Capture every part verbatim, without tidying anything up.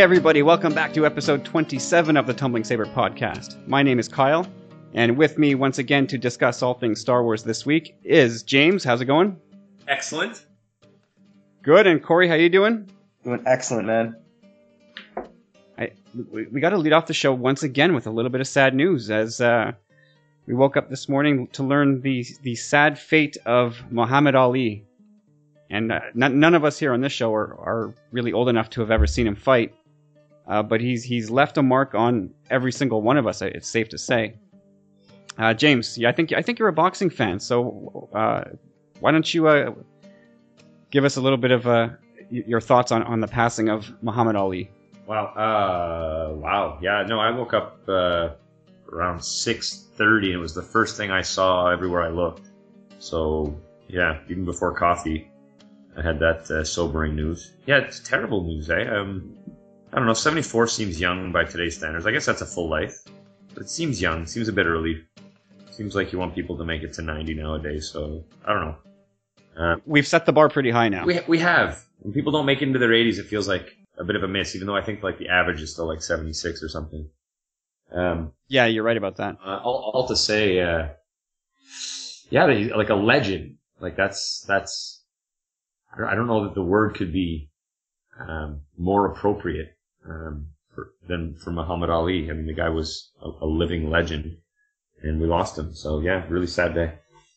Hey everybody, welcome back to episode twenty-seven of the Tumbling Saber podcast. My name is Kyle, and with me once again to discuss all things Star Wars this week is James. How's it going? Excellent. Good, and Corey, how you doing? Doing excellent, man. I, we, we got to lead off the show once again with a little bit of sad news, as uh, we woke up this morning to learn the the sad fate of Muhammad Ali. And uh, n- none of us here on this show are, are really old enough to have ever seen him fight. Uh, but he's he's left a mark on every single one of us. It's safe to say. Uh, James, yeah, I think I think you're a boxing fan. So uh, why don't you uh, give us a little bit of uh, your thoughts on, on the passing of Muhammad Ali? Wow. Uh, wow. Yeah. No, I woke up uh, around six thirty, and it was the first thing I saw everywhere I looked. So yeah, even before coffee, I had that uh, sobering news. Yeah, it's terrible news, eh? Um, I don't know, seventy-four seems young by today's standards. I guess that's a full life. But it seems young, seems a bit early. Seems like you want people to make it to ninety nowadays, so I don't know. Uh, We've set the bar pretty high now. we we have. When people don't make it into their eighties, it feels like a bit of a miss, even though I think like the average is still like seventy-six or something. Um, Yeah, you're right about that. uh, all, all to say, uh, yeah, they, like a legend. Like that's, that's, I don't, I don't know that the word could be um, more appropriate. Um, for, than for Muhammad Ali. I mean, the guy was a, a living legend, and we lost him. So yeah, really sad day.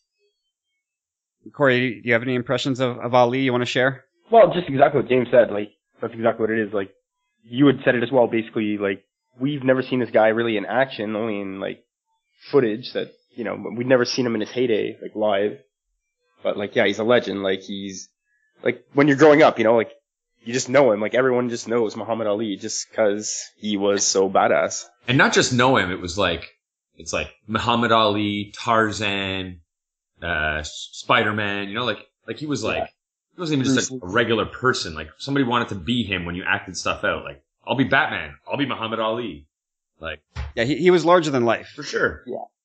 Corey, do you have any impressions of, of Ali you want to share? Well, just exactly what James said. Like, that's exactly what it is. Like, you had said it as well. Basically, like, we've never seen this guy really in action, only in, like, footage that, you know, we'd never seen him in his heyday, like, live. But, like, yeah, he's a legend. Like, he's, like, when you're growing up, you know, like, you just know him. Like, everyone just knows Muhammad Ali just because he was so badass. And not just know him, it was like, it's like Muhammad Ali, Tarzan, uh, Spider-Man, you know, like, like he was like, Yeah. he wasn't even just like a regular person. Like, somebody wanted to be him when you acted stuff out. Like, I'll be Batman. I'll be Muhammad Ali. Like, Yeah, he, he was larger than life. for sure.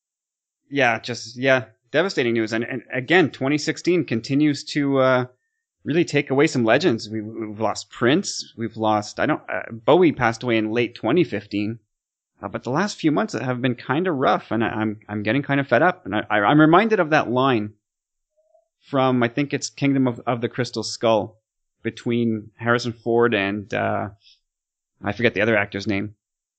Yeah, just, yeah, devastating news. And, and again, twenty sixteen continues to uh, really take away some legends. We, we've lost Prince. We've lost, I don't, uh, Bowie passed away in late twenty fifteen. Uh, but the last few months have been kind of rough, and I, I'm I'm getting kind of fed up. And I, I, I'm reminded of that line from, I think it's Kingdom of, of the Crystal Skull, between Harrison Ford and, uh, I forget the other actor's name.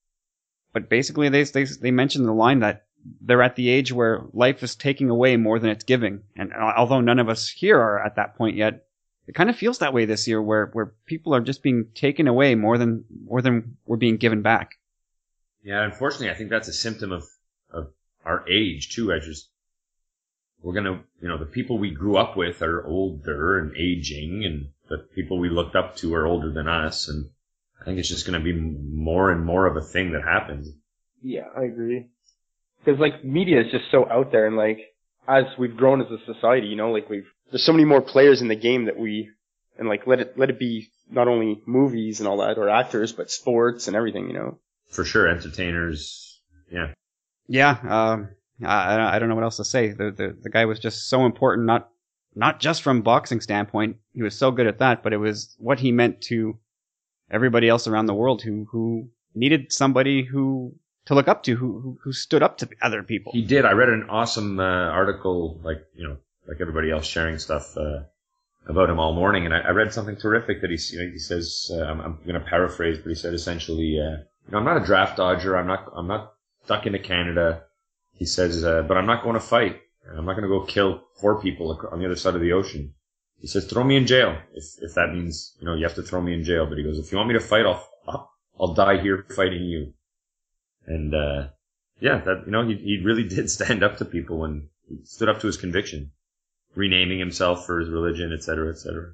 But basically, they they they mentioned the line that they're at the age where life is taking away more than it's giving. And although none of us here are at that point yet, it kind of feels that way this year, where, where people are just being taken away more than more than we're being given back. Yeah, unfortunately, I think that's a symptom of, of our age, too. I just, we're gonna, you know, the people we grew up with are older and aging, and the people we looked up to are older than us, and I think it's just gonna be more and more of a thing that happens. Yeah, I agree. Because, like, media is just so out there, and, like, as we've grown as a society, you know, like, we've, there's so many more players in the game that we, and, like, let it, let it be not only movies and all that, or actors, but sports and everything, you know? For sure, entertainers, yeah. Yeah, um, I, I don't know what else to say. The, the the guy was just so important, not not just from boxing standpoint. He was so good at that, but it was what he meant to everybody else around the world who who needed somebody who to look up to, who who, who stood up to other people. He did. I read an awesome uh, article, like, you know, like everybody else sharing stuff uh, about him all morning, and I, I read something terrific that he, you know, he says, uh, I'm, I'm going to paraphrase, but he said essentially, uh, you know, I'm not a draft dodger. I'm not. I'm not stuck into Canada. He says, uh, but I'm not going to fight. I'm not going to go kill four people on the other side of the ocean. He says, throw me in jail if if that means, you know, you have to throw me in jail. But he goes, if you want me to fight, I'll I'll, I'll die here fighting you. And uh, yeah, that, you know, he he really did stand up to people and he stood up to his conviction, renaming himself for his religion, et cetera, et cetera.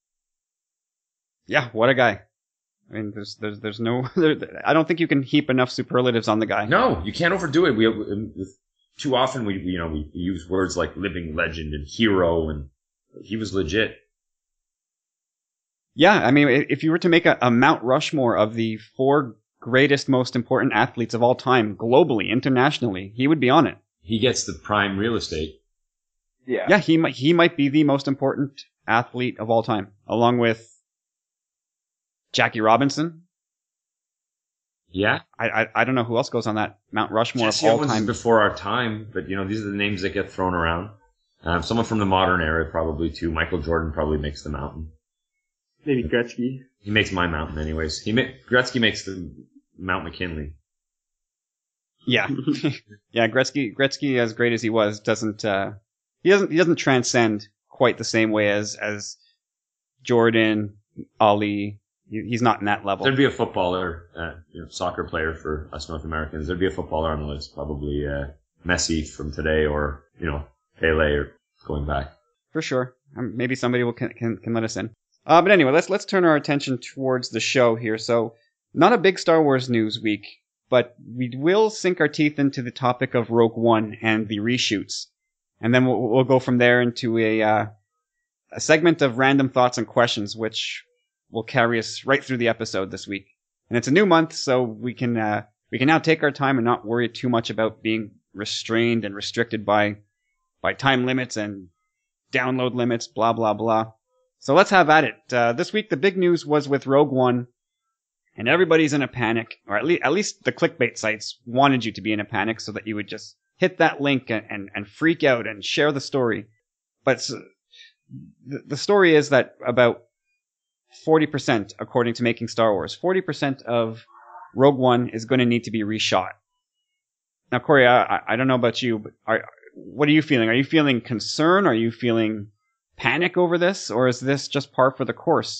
Yeah, what a guy. I mean, there's there's there's no. There, I don't think you can heap enough superlatives on the guy. No, you can't overdo it. We too often we you know we use words like living legend and hero, and he was legit. Yeah, I mean, if you were to make a, a Mount Rushmore of the four greatest, most important athletes of all time, globally, internationally, he would be on it. He gets the prime real estate. Yeah. Yeah, he might he might be the most important athlete of all time, along with Jackie Robinson, Yeah. I, I I don't know who else goes on that Mount Rushmore Jesse of all Owens time. is before our time, but you know, these are the names that get thrown around. Um, someone from the modern era probably too. Michael Jordan probably makes the mountain. Maybe Gretzky. He makes my mountain anyways. He ma- Gretzky makes the Mount McKinley. Yeah, yeah. Gretzky, Gretzky, as great as he was, doesn't uh, he doesn't he doesn't transcend quite the same way as as Jordan, Ali. He, he's not in that level. There'd be a footballer, uh, you know, soccer player for us North Americans. There'd be a footballer on the list, probably uh, Messi from today, or you know, Pele, or going back. For sure. Um, maybe somebody will can, can can let us in. Uh, but anyway, let's let's turn our attention towards the show here. So, not a big Star Wars news week, but we will sink our teeth into the topic of Rogue One and the reshoots, and then we'll, we'll go from there into a uh, a segment of random thoughts and questions, which will carry us right through the episode this week. And it's a new month, so we can uh, we can now take our time and not worry too much about being restrained and restricted by by time limits and download limits, blah blah blah. So let's have at it. Uh, this week the big news was with Rogue One. And everybody's in a panic, or at least, at least the clickbait sites wanted you to be in a panic so that you would just hit that link and, and, and freak out and share the story. But the, the story is that about forty percent, according to Making Star Wars, forty percent of Rogue One is going to need to be reshot. Now, Corey, I, I don't know about you, but are, what are you feeling? Are you feeling concern? Are you feeling panic over this? Or is this just par for the course?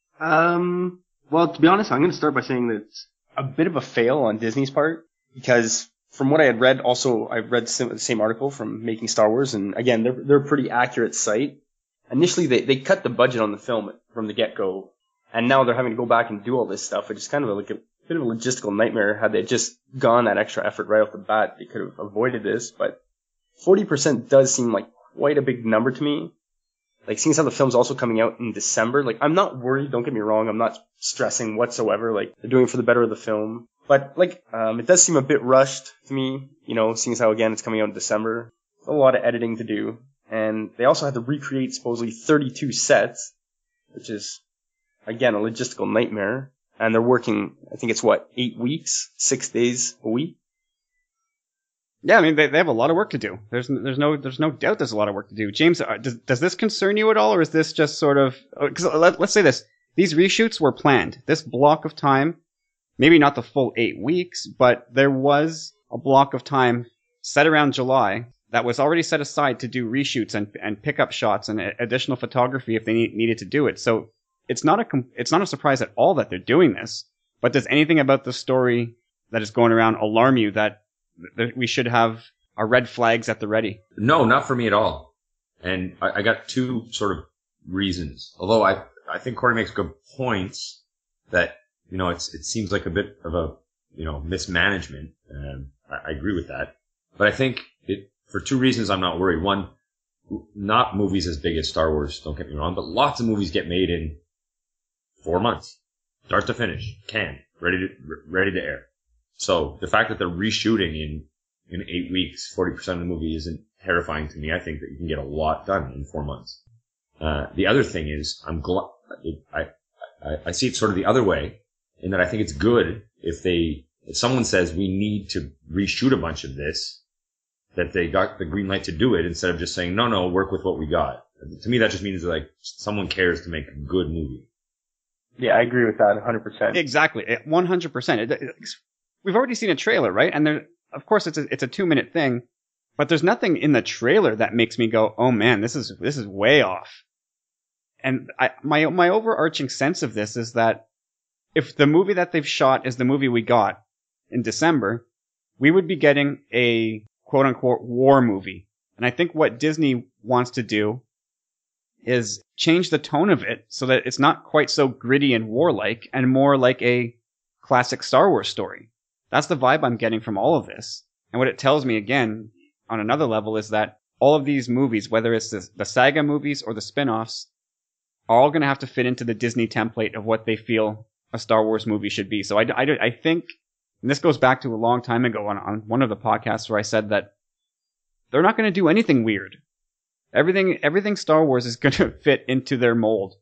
Um... Well, to be honest, I'm going to start by saying that it's a bit of a fail on Disney's part, because from what I had read, also I read the same article from Making Star Wars, and again, they're they're a pretty accurate site. Initially, they they cut the budget on the film from the get-go, and now they're having to go back and do all this stuff, which is kind of like a bit of a logistical nightmare. Had they just gone that extra effort right off the bat, they could have avoided this, but forty percent does seem like quite a big number to me. Like, seeing as how the film's also coming out in December, like, I'm not worried, don't get me wrong, I'm not stressing whatsoever, like, they're doing it for the better of the film. But, like, um, it does seem a bit rushed to me, you know, seeing as how, again, it's coming out in December. A lot of editing to do. And they also had to recreate, supposedly, thirty-two sets, which is, again, a logistical nightmare. And they're working, I think it's what, eight weeks? Six days a week? Yeah, I mean, they, they have a lot of work to do. There's there's no there's no doubt there's a lot of work to do. James, uh, does, does this concern you at all, or is this just sort of... Because let, let's say this. These reshoots were planned. This block of time, maybe not the full eight weeks, but there was a block of time set around July that was already set aside to do reshoots and and pickup shots and additional photography if they need, needed to do it. So it's not a it's not a surprise at all that they're doing this. But does anything about the story that is going around alarm you that we should have our red flags at the ready? No, not for me at all. And I, I got two sort of reasons. Although I, I think Corey makes good points that, you know, it's, it seems like a bit of a, you know, mismanagement. Um, I, I agree with that. But I think it, for two reasons I'm not worried. One, not movies as big as Star Wars, don't get me wrong, but lots of movies get made in four months. Start to finish. Can. Ready to, ready to air. So the fact that they're reshooting in, in eight weeks, forty percent of the movie isn't terrifying to me. I think that you can get a lot done in four months. Uh, the other thing is, I'm glad, I, I, I see it sort of the other way, in that I think it's good if they, if someone says we need to reshoot a bunch of this, that they got the green light to do it instead of just saying, no, no, work with what we got. To me, that just means like someone cares to make a good movie. Yeah, I agree with that one hundred percent. Exactly. one hundred percent. It, it, We've already seen a trailer, right? And there, of course, it's a it's a two minute thing, but there's nothing in the trailer that makes me go, "Oh man, this is this is way off." And I, my my overarching sense of this is that if the movie that they've shot is the movie we got in December, we would be getting a quote unquote war movie. And I think what Disney wants to do is change the tone of it so that it's not quite so gritty and warlike and more like a classic Star Wars story. That's the vibe I'm getting from all of this. And what it tells me, again, on another level, is that all of these movies, whether it's the, the saga movies or the spin-offs, are all going to have to fit into the Disney template of what they feel a Star Wars movie should be. So I, I, I think, and this goes back to a long time ago on, on one of the podcasts where I said that they're not going to do anything weird. Everything, everything Star Wars is going to fit into their mold.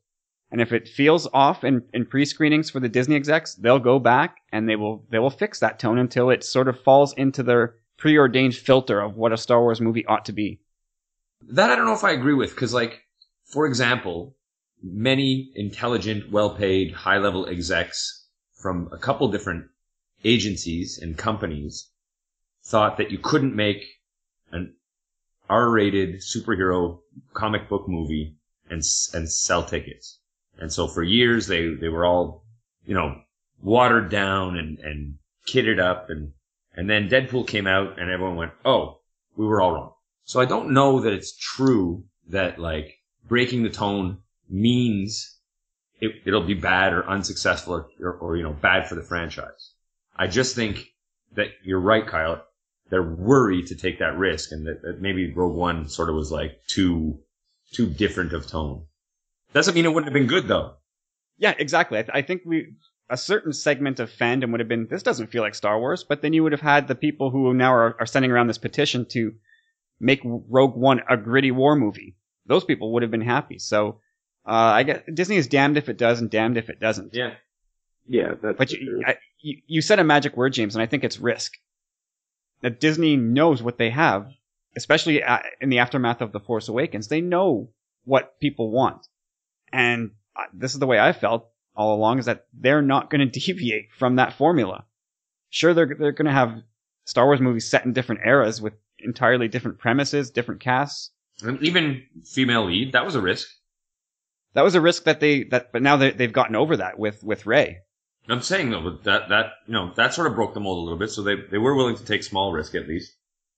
And if it feels off in, in pre-screenings for the Disney execs, they'll go back and they will they will fix that tone until it sort of falls into their preordained filter of what a Star Wars movie ought to be. That I don't know if I agree with, because, like, for example, many intelligent, well-paid, high-level execs from a couple different agencies and companies thought that you couldn't make an R-rated superhero comic book movie and and sell tickets. And so for years they, they were all, you know, watered down and, and kitted up, and and then Deadpool came out and everyone went, oh, we were all wrong. So I don't know that it's true that, like, breaking the tone means it, it'll be bad or unsuccessful or, or, or, you know, bad for the franchise. I just think that you're right, Kyle. They're worried to take that risk, and that, that maybe Rogue One sort of was like too, too different of tone. Doesn't mean it wouldn't have been good, though. Yeah, exactly. I, th- I think we a certain segment of fandom would have been, this doesn't feel like Star Wars, but then you would have had the people who now are, are sending around this petition to make Rogue One a gritty war movie. Those people would have been happy. So uh, I guess Disney is damned if it does and damned if it doesn't. Yeah. Yeah, that's But you, I, you, you said a magic word, James, and I think it's risk. That Disney knows what they have, especially in the aftermath of The Force Awakens. They know what people want. And this is the way I felt all along, is that they're not going to deviate from that formula. Sure, they're they're going to have Star Wars movies set in different eras with entirely different premises, different casts. And even female lead, that was a risk. That was a risk that they that, but now they, they've gotten over that with with Rey. I'm saying though, but that that you know that sort of broke the mold a little bit, so they they were willing to take small risk at least.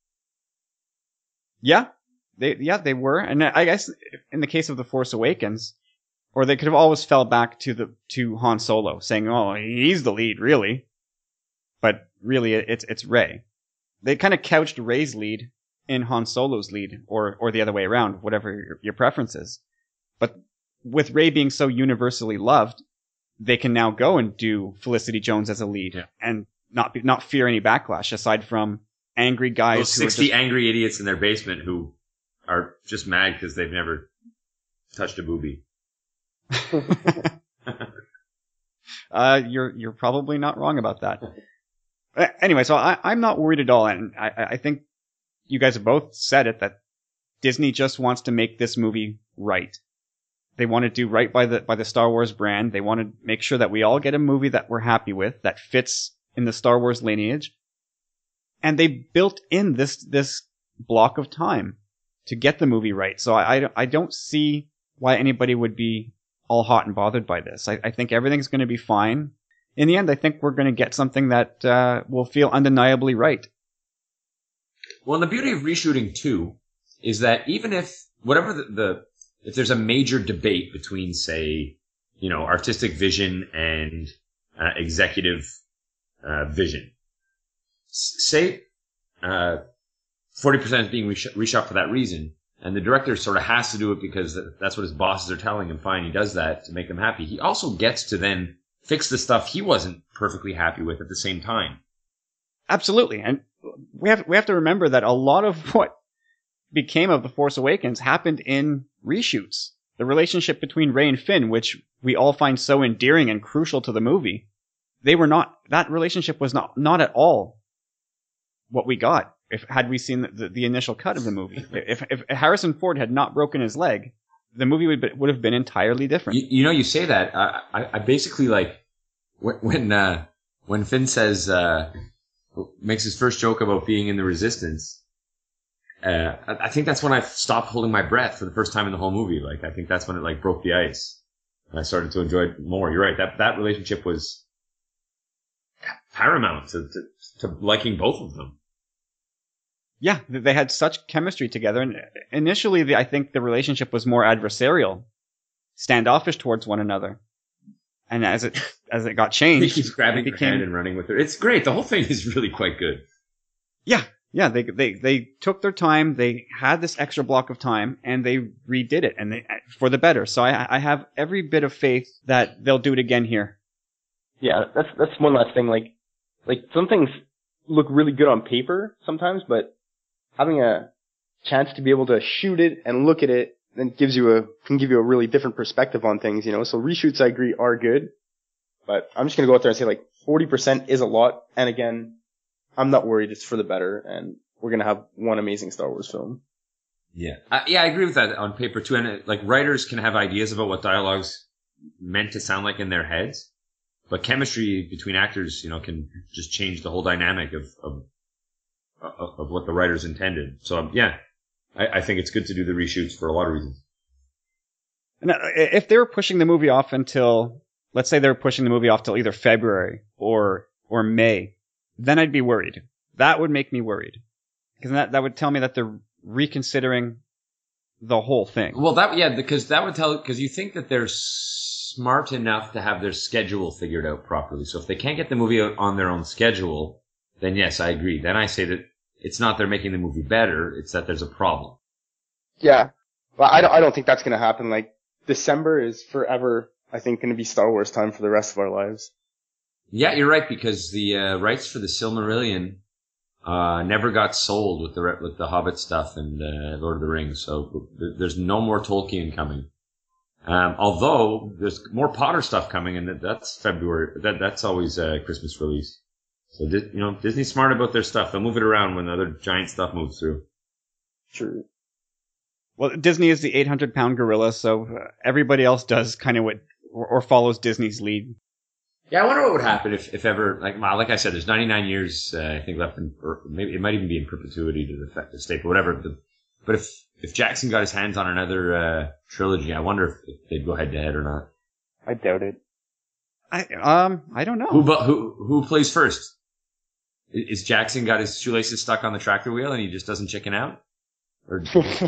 Yeah, they yeah they were, and I guess in the case of The Force Awakens, or they could have always fell back to the to Han Solo, saying, "Oh, he's the lead, really," but really it's it's Rey. They kind of couched Rey's lead in Han Solo's lead, or or the other way around, whatever your, your preference is. But with Rey being so universally loved, they can now go and do Felicity Jones as a lead, yeah, and not be, not fear any backlash aside from angry guys. Those who sixty are just, angry idiots in their basement who are just mad because they've never touched a boobie. uh, you're you're probably not wrong about that. Anyway, so I, I'm not worried at all, and I, I think you guys have both said it, that Disney just wants to make this movie right. They want to do right by the by the Star Wars brand. They want to make sure that we all get a movie that we're happy with, that fits in the Star Wars lineage. And they built in this this block of time to get the movie right. So I, I, I don't see why anybody would be all hot and bothered by this. I, I think everything's going to be fine. In the end, I think we're going to get something that uh, will feel undeniably right. Well, and the beauty of reshooting too is that even if whatever the, the if there's a major debate between, say, you know, artistic vision and uh, executive uh, vision, S- say uh, forty percent is being resh- reshot for that reason, and the director sort of has to do it because that's what his bosses are telling him. Fine, he does that to make them happy. He also gets to then fix the stuff he wasn't perfectly happy with at the same time. Absolutely, and we have we have to remember that a lot of what became of The Force Awakens happened in reshoots. The relationship between Rey and Finn, which we all find so endearing and crucial to the movie, they were not. That relationship was not not at all what we got. If had we seen the, the, the initial cut of the movie, if if Harrison Ford had not broken his leg, the movie would be, would have been entirely different. You, you know, you say that. I, I, I basically like when when, uh, when Finn says uh, makes his first joke about being in the Resistance. Uh, I, I think that's when I stopped holding my breath for the first time in the whole movie. Like, I think that's when it like broke the ice, and I started to enjoy it more. You're right. That that relationship was paramount to to, to liking both of them. Yeah, they had such chemistry together, and initially, the, I think the relationship was more adversarial, standoffish towards one another. And as it as it got changed, he keeps grabbing her became, hand and running with her. It's great. The whole thing is really quite good. Yeah, yeah. They they they took their time. They had this extra block of time, and they redid it, and they for the better. So I I have every bit of faith that they'll do it again here. Yeah, that's that's one last thing. Like like some things look really good on paper sometimes, but having a chance to be able to shoot it and look at it then it gives you a can give you a really different perspective on things, you know. So reshoots, I agree, are good, but I'm just gonna go out there and say like forty percent is a lot. And again, I'm not worried; it's for the better, and we're gonna have one amazing Star Wars film. Yeah, uh, yeah, I agree with that on paper too. And uh, like writers can have ideas about what dialogue's meant to sound like in their heads, but chemistry between actors, you know, can just change the whole dynamic of of of, of what the writers intended. So um, yeah. I, I think it's good to do the reshoots for a lot of reasons. And if they were pushing the movie off until, let's say they were pushing the movie off till either February or or May, then I'd be worried. That would make me worried. Because that, that would tell me that they're reconsidering the whole thing. Well, that yeah, because that would tell, because you think that they're smart enough to have their schedule figured out properly. So if they can't get the movie out on their own schedule, then yes, I agree. Then I say that it's not they're making the movie better, it's that there's a problem. Yeah. Well, I don't, I don't think that's going to happen. Like, December is forever, I think, going to be Star Wars time for the rest of our lives. Yeah, you're right, because the uh, rights for the Silmarillion uh, never got sold with the with the Hobbit stuff and uh, Lord of the Rings, so there's no more Tolkien coming. Um, although, there's more Potter stuff coming, and that's February. That That's always a Christmas release. So, you know, Disney's smart about their stuff. They'll move it around when other giant stuff moves through. True. Well, Disney is the eight hundred pound gorilla, so everybody else does kind of what, or, or follows Disney's lead. Yeah, I wonder what would happen if, if ever, like, well, like I said, there's ninety-nine years, uh, I think, left in, or maybe it might even be in perpetuity to the, the state, but whatever. The, but if, if Jackson got his hands on another, uh, trilogy, I wonder if, if they'd go head to head or not. I doubt it. I, um, I don't know. Who, who, who plays first? Is Jackson got his shoelaces stuck on the tractor wheel and he just doesn't chicken out? Or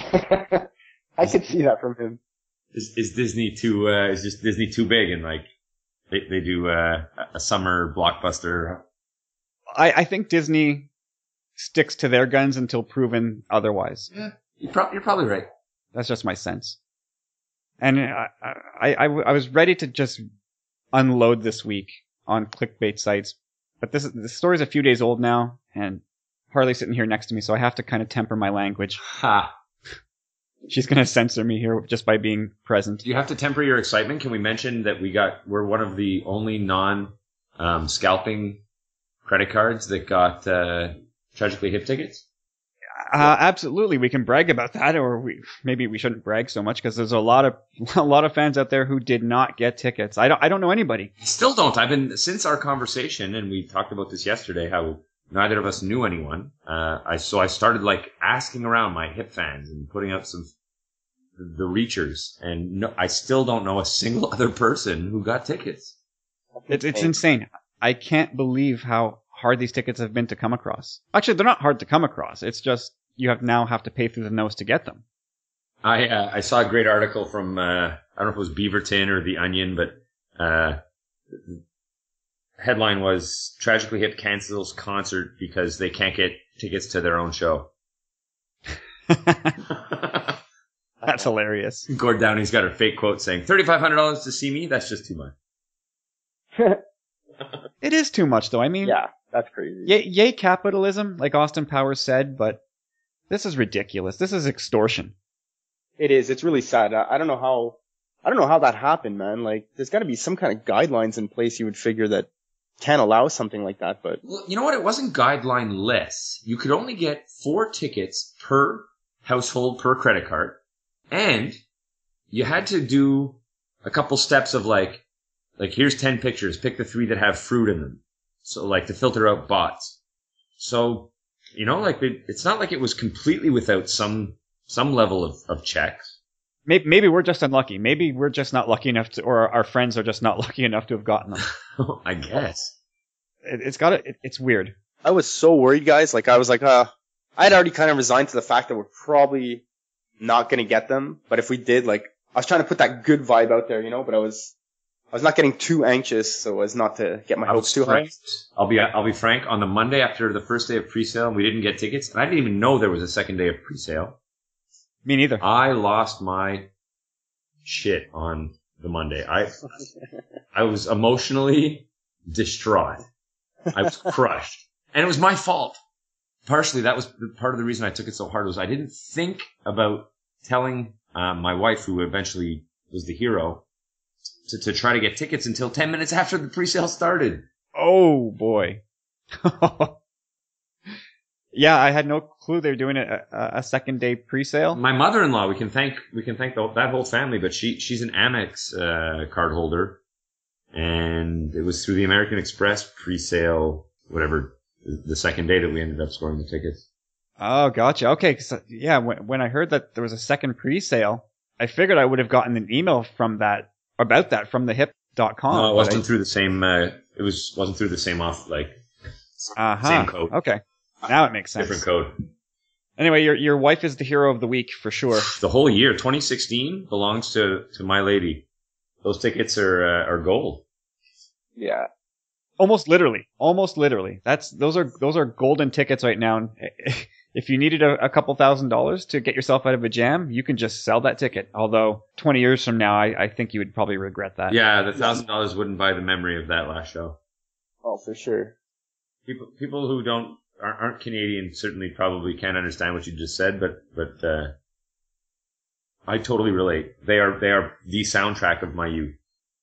I could see that from him. Is, is Disney too, uh, is just Disney too big and like, they, they do, uh, a summer blockbuster? I, I think Disney sticks to their guns until proven otherwise. Yeah. You're, pro- you're probably right. That's just my sense. And I, I, I, I was ready to just unload this week on clickbait sites. But this the story's a few days old now, and Harley's sitting here next to me, so I have to kind of temper my language. Ha! She's going to censor me here just by being present. Do you have to temper your excitement? Can we mention that we got we're one of the only non um, scalping credit cards that got uh, Tragically Hip tickets? Uh, absolutely, we can brag about that, or we maybe we shouldn't brag so much because there's a lot of a lot of fans out there who did not get tickets. I don't I don't know anybody. Still don't. I've been since our conversation, and we talked about this yesterday. How neither of us knew anyone. Uh, I so I started like asking around my Hip fans and putting out some the reachers, and no, I still don't know a single other person who got tickets. It's it's insane. I can't believe how hard these tickets have been to come across. Actually, they're not hard to come across. It's just you have now have to pay through the nose to get them. I uh, I saw a great article from uh, I don't know if it was Beaverton or The Onion, but uh, headline was Tragically Hip cancels concert because they can't get tickets to their own show. That's hilarious. Gord Downey's got a fake quote saying thirty-five hundred dollars to see me. That's just too much. It is too much, though. I mean, yeah, that's crazy. Yay, yay capitalism, like Austin Powers said, but this is ridiculous. This is extortion. It is. It's really sad. I, I don't know how. I don't know how that happened, man. Like, there's got to be some kind of guidelines in place. You would figure that can allow something like that, but well, you know what? It wasn't guideline-less. You could only get four tickets per household per credit card, and you had to do a couple steps of like, like here's ten pictures. Pick the three that have fruit in them. So like to filter out bots. So you know, like it, it's not like it was completely without some some level of, of checks. Maybe, maybe we're just unlucky. Maybe we're just not lucky enough to, or our friends are just not lucky enough to have gotten them. I guess. It, it's got it, it's weird. I was so worried, guys. Like, I was like, uh, I had already kind of resigned to the fact that we're probably not going to get them. But if we did, like, I was trying to put that good vibe out there, you know, but I was, I was not getting too anxious so as not to get my hopes too high. I'll be, I'll be frank. On the Monday after the first day of presale, we didn't get tickets. And I didn't even know there was a second day of presale. Me neither. I lost my shit on the Monday. I, I was emotionally distraught. I was crushed. And it was my fault. Partially, that was part of the reason I took it so hard was I didn't think about telling uh, my wife, who eventually was the hero, to, to try to get tickets until ten minutes after the pre-sale started. Oh boy. Yeah, I had no clue they were doing a, a, a second day pre-sale. My mother-in-law, we can thank we can thank the, that whole family, but she she's an Amex uh, card holder, and it was through the American Express pre-sale, whatever, the second day that we ended up scoring the tickets. Oh, gotcha. Okay, 'cause, yeah, when, when I heard that there was a second pre-sale, I figured I would have gotten an email from that about that from the hip dot com. No, it wasn't I, through the same. Uh, it was wasn't through the same off like uh-huh. same code. Okay, now it makes sense. Different code. Anyway, your your wife is the hero of the week for sure. The whole year, twenty sixteen, belongs to, to my lady. Those tickets are uh, are gold. Yeah. Almost literally, almost literally. That's those are those are golden tickets right now. If you needed a, a couple thousand dollars to get yourself out of a jam, you can just sell that ticket. Although twenty years from now, I, I think you would probably regret that. Yeah, the thousand dollars wouldn't buy the memory of that last show. Oh, for sure. People people who don't aren't, aren't Canadian certainly probably can't understand what you just said, but but uh, I totally relate. They are they are the soundtrack of my youth.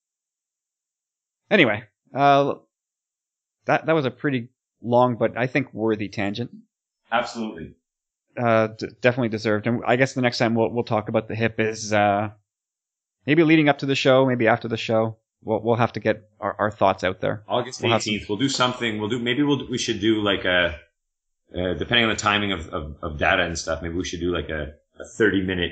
Anyway, uh, that that was a pretty long but I think worthy tangent. Absolutely. Uh, d- definitely deserved. And I guess the next time we'll we'll talk about the hip is uh, maybe leading up to the show, maybe after the show. We'll we'll have to get our, our thoughts out there. August we'll eighteenth. We'll do something. We'll do maybe we'll we should do like a uh, depending on the timing of, of, of data and stuff. Maybe we should do like a, a thirty minute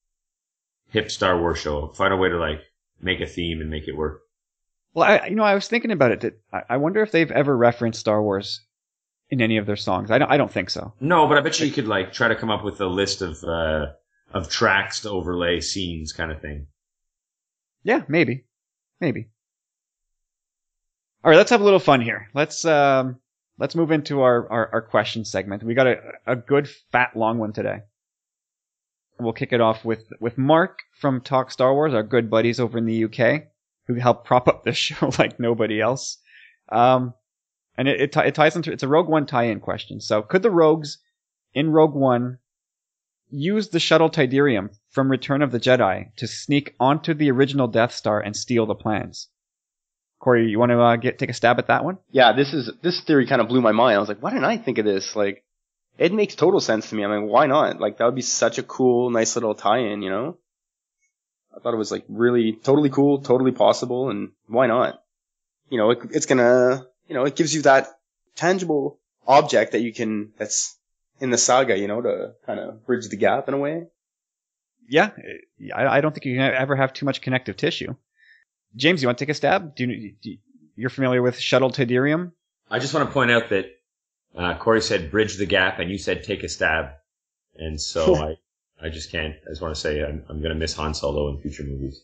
hip Star Wars show. Find a way to like make a theme and make it work. Well, I you know I was thinking about it. That I, I wonder if they've ever referenced Star Wars in any of their songs. I don't. I don't think so. No, but I bet you, you could like try to come up with a list of uh, of tracks to overlay scenes, kind of thing. Yeah, maybe, maybe. All right, let's have a little fun here. Let's um, let's move into our, our, our question segment. We got a a good fat long one today. We'll kick it off with with Mark from Talk Star Wars, our good buddies over in the U K, who helped prop up this show like nobody else. Um. And it, it, t- it ties into, it's a Rogue One tie-in question. So could the Rogues in Rogue One use the shuttle Tydirium from Return of the Jedi to sneak onto the original Death Star and steal the plans? Corey, you want to uh, get take a stab at that one? Yeah, this is this theory kind of blew my mind. I was like, why didn't I think of this? Like, it makes total sense to me. I mean, why not? Like, that would be such a cool, nice little tie-in, you know? I thought it was like really totally cool, totally possible, and why not? You know, it, it's gonna... You know, it gives you that tangible object that you can, that's in the saga, you know, to kind of bridge the gap in a way. Yeah, I, I don't think you can ever have too much connective tissue. James, you want to take a stab? Do you, do you, you're familiar with Shuttle Tydirium? I just want to point out that uh, Corey said bridge the gap and you said take a stab. And so I, I just can't, I just want to say I'm, I'm going to miss Han Solo in future movies.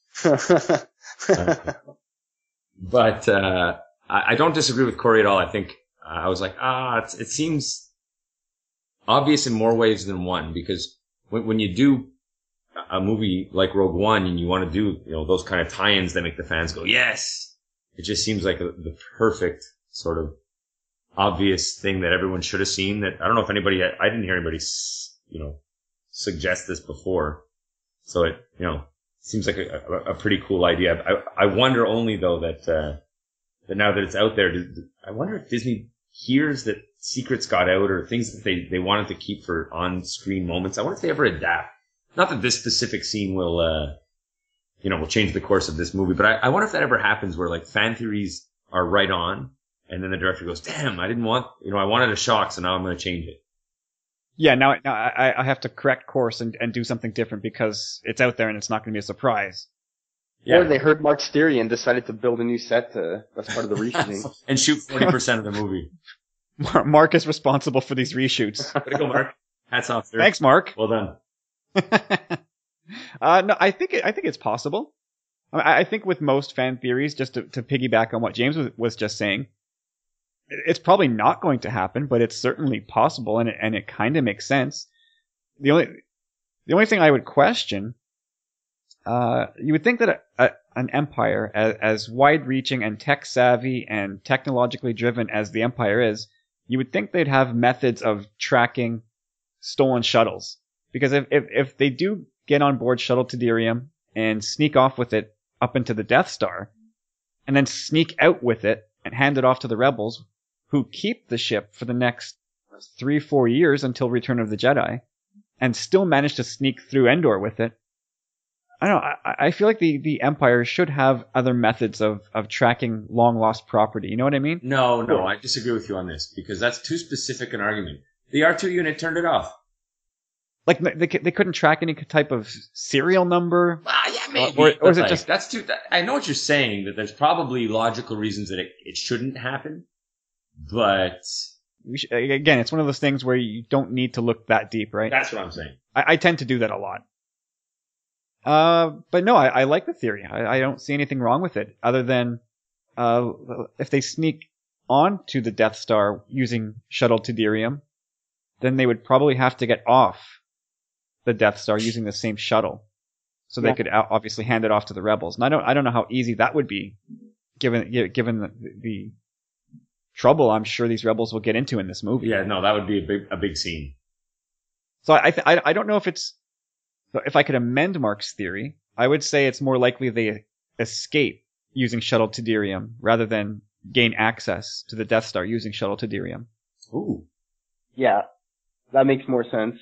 uh, but, uh, I don't disagree with Corey at all. I think uh, I was like, ah, it's, it seems obvious in more ways than one, because when, when you do a movie like Rogue One and you want to do, you know, those kind of tie-ins that make the fans go, yes, it just seems like a, the perfect sort of obvious thing that everyone should have seen. That I don't know if anybody, I, I didn't hear anybody, you know, suggest this before. So it, you know, seems like a, a, a pretty cool idea. I, I wonder only though that, uh, that now that it's out there, I wonder if Disney hears that secrets got out or things that they, they wanted to keep for on-screen moments. I wonder if they ever adapt. Not that this specific scene will, uh, you know, will change the course of this movie, but I, I wonder if that ever happens where like fan theories are right on and then the director goes, damn, I didn't want, you know, I wanted a shock, so now I'm going to change it. Yeah, now, now I, I have to correct course and, and do something different because it's out there and it's not going to be a surprise. Yeah. Or they heard Mark's theory and decided to build a new set to, that's part of the reshooting. And shoot forty percent of the movie. Mark is responsible for these reshoots. Way to go, Mark. Hats off, sir. Thanks, Mark. Well done. uh, no, I think it, I think it's possible. I, I think with most fan theories, just to, to piggyback on what James was, was just saying, it's probably not going to happen, but it's certainly possible, and it, and it kind of makes sense. The only the only thing I would question. Uh, you would think that a, a, an empire as, as wide-reaching and tech-savvy and technologically driven as the Empire is, you would think they'd have methods of tracking stolen shuttles. Because if, if, if they do get on board Shuttle Tadirium and sneak off with it up into the Death Star, and then sneak out with it and hand it off to the rebels, who keep the ship for the next three, four years until Return of the Jedi, and still manage to sneak through Endor with it. I don't know, I, I feel like the, the Empire should have other methods of, of tracking long-lost property. You know what I mean? No, no, I disagree with you on this, because that's too specific an argument. The R two unit turned it off. Like, they, they couldn't track any type of serial number? Well, yeah, maybe. Or, or is it like, just... That's too... I know what you're saying, that there's probably logical reasons that it, it shouldn't happen, but... We should, again, it's one of those things where you don't need to look that deep, right? That's what I'm saying. I, I tend to do that a lot. Uh, but no, I, I like the theory. I, I don't see anything wrong with it, other than uh, if they sneak onto the Death Star using Shuttle Tadirium, then they would probably have to get off the Death Star using the same shuttle, so yeah. They could obviously hand it off to the rebels. And I don't, I don't know how easy that would be, given given the, the trouble I'm sure these rebels will get into in this movie. Yeah, no, that would be a big, a big scene. So I, th- I, I don't know if it's, if I could amend Mark's theory, I would say it's more likely they escape using Shuttle Tadirium rather than gain access to the Death Star using Shuttle Tadirium. Ooh. Yeah, that makes more sense.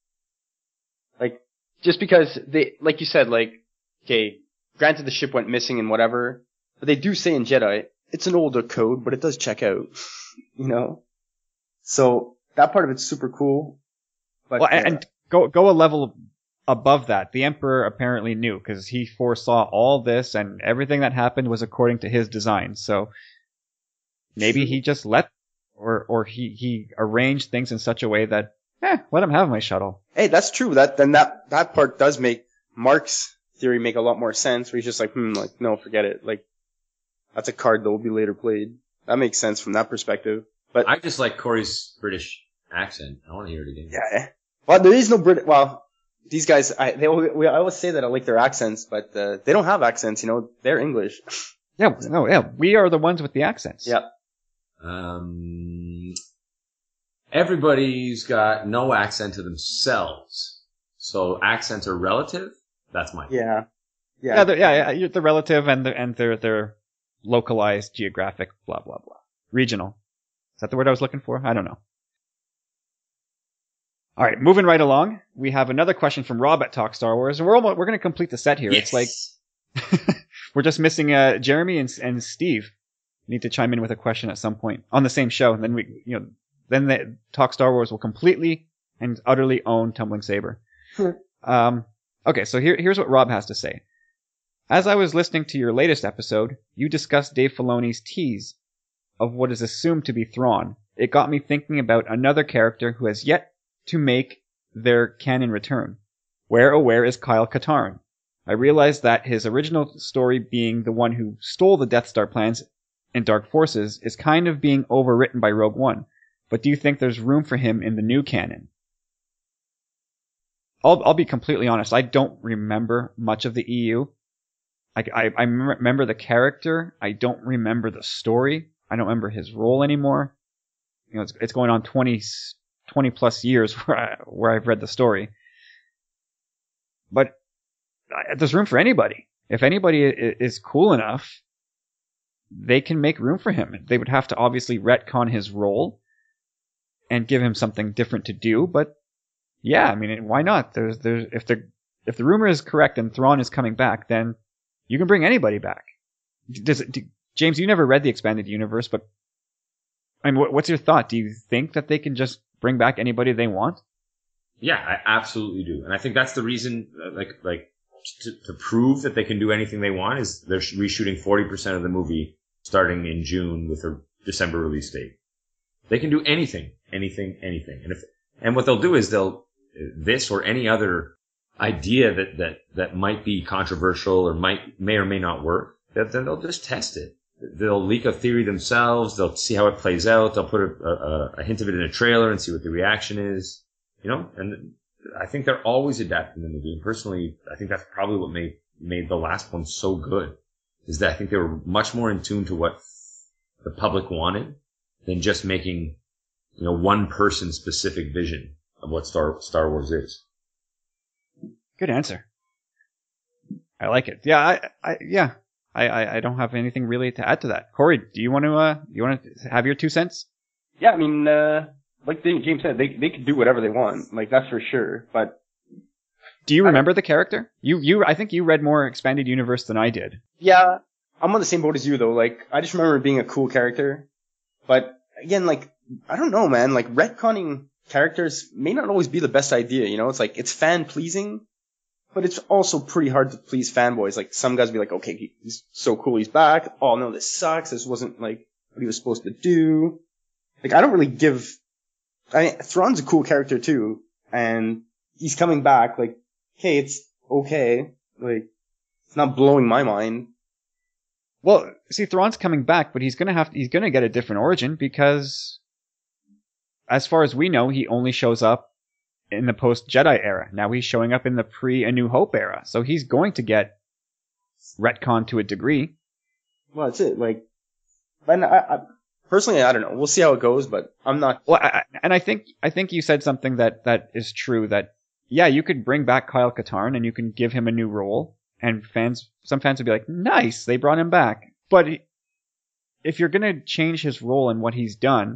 Like, just because they, like you said, like, okay, granted the ship went missing and whatever, but they do say in Jedi, it's an older code, but it does check out, you know? So, that part of it's super cool. But, well, and, uh, and go, go a level above that. The Emperor apparently knew, because he foresaw all this, and everything that happened was according to his design. So, maybe he just let, or, or he, he arranged things in such a way that, eh, let him have my shuttle. Hey, that's true. That, then that, that part does make Mark's theory make a lot more sense, where he's just like, hmm, like, no, forget it. Like, that's a card that will be later played. That makes sense from that perspective. But I just like Corey's British accent. I want to hear it again. Yeah. Well, there is no Brit, well, these guys, I, they, we, I always say that I like their accents, but, uh, they don't have accents, you know, they're English. Yeah, no, yeah, we are the ones with the accents. Yeah. Um, everybody's got no accent to themselves. So accents are relative? That's my Yeah. Yeah. Yeah, the, yeah, yeah, the relative and the, and their, their localized, geographic, blah, blah, blah. Regional. Is that the word I was looking for? I don't know. All right, moving right along. We have another question from Rob at Talk Star Wars, and we're almost, we're going to complete the set here. Yes. It's like, we're just missing, uh, Jeremy and, and Steve. Need to chime in with a question at some point on the same show, and then we, you know, then the Talk Star Wars will completely and utterly own Tumbling Saber. um, okay, so here, here's what Rob has to say. As I was listening to your latest episode, you discussed Dave Filoni's tease of what is assumed to be Thrawn. It got me thinking about another character who has yet to make their canon return. Where oh where is Kyle Katarn? I realized that his original story being the one who stole the Death Star plans in Dark Forces is kind of being overwritten by Rogue One. But do you think there's room for him in the new canon? I'll, I'll be completely honest. I don't remember much of the E U. I, I, I remember the character. I don't remember the story. I don't remember his role anymore. You know, it's, it's going on twenty, twenty plus years where, I, where I've read the story. But there's room for anybody. If anybody is cool enough, they can make room for him. They would have to obviously retcon his role and give him something different to do. But yeah, I mean, why not? There's, there's, if the, if the rumor is correct and Thrawn is coming back, then you can bring anybody back. Does it, do, James, you never read the expanded universe, but I mean, what, what's your thought? Do you think that they can just bring back anybody they want? Yeah, I absolutely do. And I think that's the reason, like, like, to, to prove that they can do anything they want is they're reshooting forty percent of the movie starting in June with a December release date. They can do anything, anything, anything. And if, and what they'll do is they'll, this or any other idea that, that, that might be controversial or might, may or may not work, that then they'll just test it. They'll leak a theory themselves. They'll see how it plays out. They'll put a, a, a hint of it in a trailer and see what the reaction is, you know, and I think they're always adapting the movie. And personally, I think that's probably what made, made the last one so good, is that I think they were much more in tune to what the public wanted than just making, you know, one person's specific vision of what Star, Star Wars is. Good answer. I like it. Yeah, I, I yeah. I, I, I don't have anything really to add to that. Corey, do you want to uh you want to have your two cents? Yeah, I mean, uh, like James said, they they can do whatever they want. Like that's for sure. But do you remember the character? You you I think you read more Expanded Universe than I did. Yeah, I'm on the same boat as you though. Like I just remember it being a cool character. But again, like I don't know, man. Like retconning characters may not always be the best idea. You know, it's like it's fan pleasing, but it's also pretty hard to please fanboys. Like some guys be like, okay, he's so cool, he's back. Oh no, this sucks. This wasn't like what he was supposed to do. Like I don't really give. I mean, Thrawn's a cool character too, and he's coming back. Like, hey, it's okay. Like, it's not blowing my mind. Well, see, Thrawn's coming back, but he's gonna have he's gonna get a different origin because, as far as we know, he only shows up in the post-Jedi era. Now he's showing up in the pre-A New Hope era, so he's going to get retcon to a degree. Well, that's it. Like, and I, I personally, I don't know. We'll see how it goes, but I'm not. Well, I, and I think I think you said something that that is true. That yeah, you could bring back Kyle Katarn and you can give him a new role, and fans, some fans would be like, nice, they brought him back. But if you're gonna change his role and what he's done,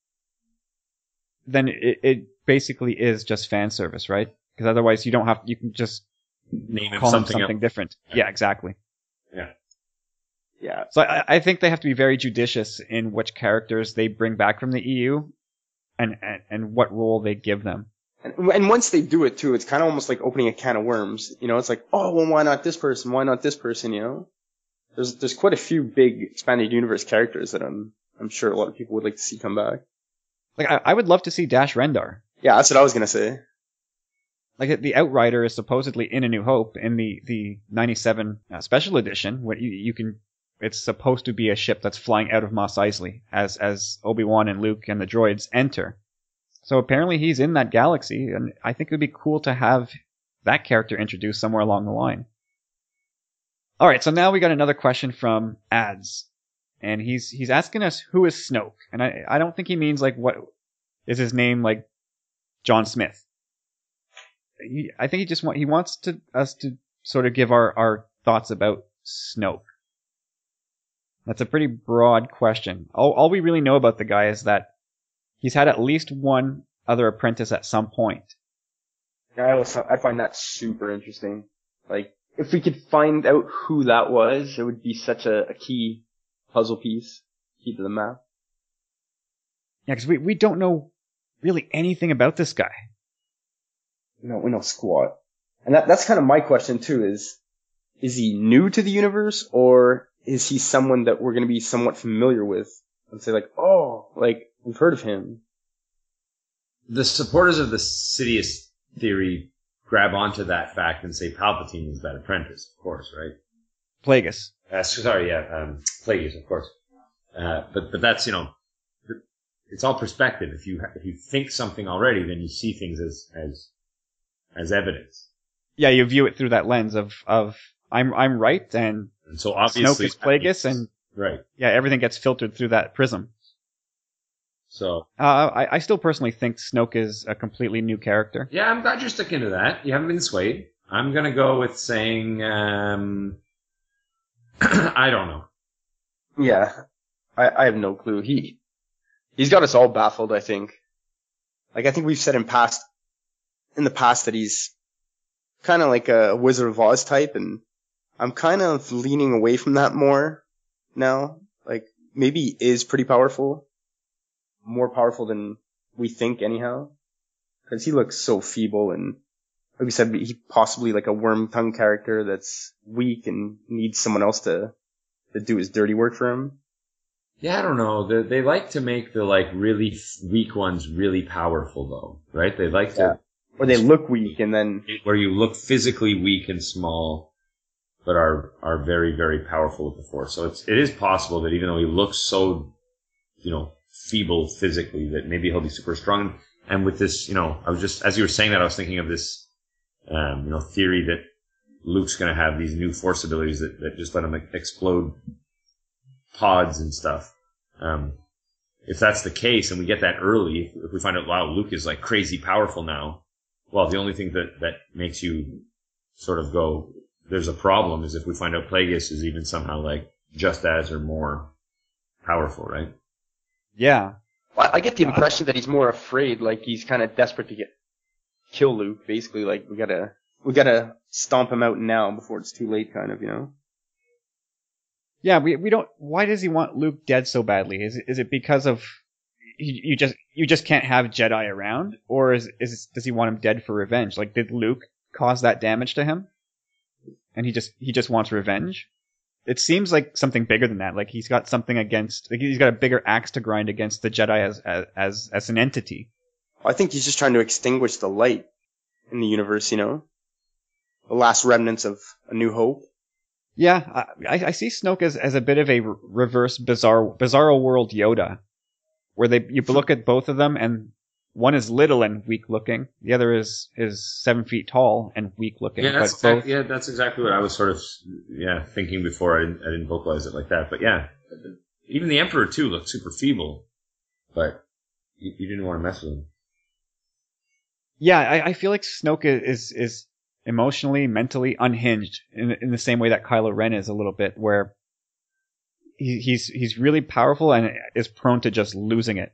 then it, it basically is just fan service, right? Because otherwise you don't have, you can just name him call something, him something different. Yeah. yeah, exactly. Yeah. Yeah. So I, I think they have to be very judicious in which characters they bring back from the E U and, and, and what role they give them. And, and once they do it too, it's kind of almost like opening a can of worms. You know, it's like, oh, well, why not this person? Why not this person? You know, there's, there's quite a few big expanded universe characters that I'm, I'm sure a lot of people would like to see come back. Like, I, I would love to see Dash Rendar. Yeah, that's what I was gonna say. Like, the Outrider is supposedly in A New Hope in the, the ninety-seven uh, special edition. What you, you can, it's supposed to be a ship that's flying out of Mos Eisley as, as Obi-Wan and Luke and the droids enter. So apparently he's in that galaxy, and I think it would be cool to have that character introduced somewhere along the line. Alright, so now we got another question from Ads. And he's he's asking us, who is Snoke? And I, I don't think he means, like, what is his name, like, John Smith. He, I think he just want, he wants to us to sort of give our, our thoughts about Snoke. That's a pretty broad question. All, all we really know about the guy is that he's had at least one other apprentice at some point. I also, I find that super interesting. Like, if we could find out who that was, it would be such a, a key puzzle piece, key to the map. Yeah, because we, we don't know really anything about this guy. No, we know squat. And that, that's kind of my question too, is, is he new to the universe, or is he someone that we're going to be somewhat familiar with and say like, oh, like, we've heard of him? The supporters of the Sidious theory grab onto that fact and say Palpatine is that apprentice, of course, right? Plagueis. Uh, sorry, yeah, um, Plagueis, of course. Uh, but, but that's, you know, it's all perspective. If you, if you think something already, then you see things as, as, as evidence. Yeah, you view it through that lens of, of, I'm, I'm right, and, and so obviously Snoke is Plagueis, and, right. Yeah, everything gets filtered through that prism. So, uh, I, I still personally think Snoke is a completely new character. Yeah, I'm glad you're sticking to that. You haven't been swayed. I'm gonna go with saying, um, I don't know. Yeah, I, I have no clue. He, he's got us all baffled, I think. Like, I think we've said in past, in the past that he's kind of like a Wizard of Oz type, and I'm kind of leaning away from that more now. Like, maybe he is pretty powerful. More powerful than we think anyhow. Cause he looks so feeble, and like we said, he possibly like a worm tongue character that's weak and needs someone else to, to do his dirty work for him. Yeah, I don't know. They, they like to make the like really weak ones really powerful though, right? They like to, yeah. Or they look weak and then, where you look physically weak and small, but are, are very, very powerful with the Force. So it's, it is possible that even though he looks so, you know, feeble physically, that maybe he'll be super strong. And with this, you know, I was just, as you were saying that, I was thinking of this, um, you know, theory that Luke's going to have these new Force abilities that, that just let him explode pods and stuff. Um, if that's the case and we get that early, if, if we find out, wow, Luke is like crazy powerful now, well, the only thing that, that makes you sort of go, there's a problem, is if we find out Plagueis is even somehow like just as or more powerful, right? Yeah. Well, I get the impression that he's more afraid, like he's kind of desperate to get kill Luke. Basically, like we gotta we gotta stomp him out now before it's too late, kind of, you know. Yeah, we we don't. Why does he want Luke dead so badly? Is it, is it because of you, you just you just can't have Jedi around, or is is does he want him dead for revenge? Like, did Luke cause that damage to him, and he just he just wants revenge? It seems like something bigger than that. Like he's got something against. Like he's got a bigger axe to grind against the Jedi as as as, as an entity. I think he's just trying to extinguish the light in the universe. You know, the last remnants of A New Hope. Yeah, I, I see Snoke as, as a bit of a reverse bizarre bizarro world Yoda, where they you look at both of them and one is little and weak looking, the other is is seven feet tall and weak looking. Yeah, that's but both... exactly, yeah, that's exactly what I was sort of yeah thinking before. I didn't I didn't vocalize it like that, but yeah, even the Emperor too looked super feeble, but you, you didn't want to mess with him. Yeah, I, I feel like Snoke is is emotionally, mentally unhinged in in the same way that Kylo Ren is a little bit, where he, he's he's really powerful and is prone to just losing it,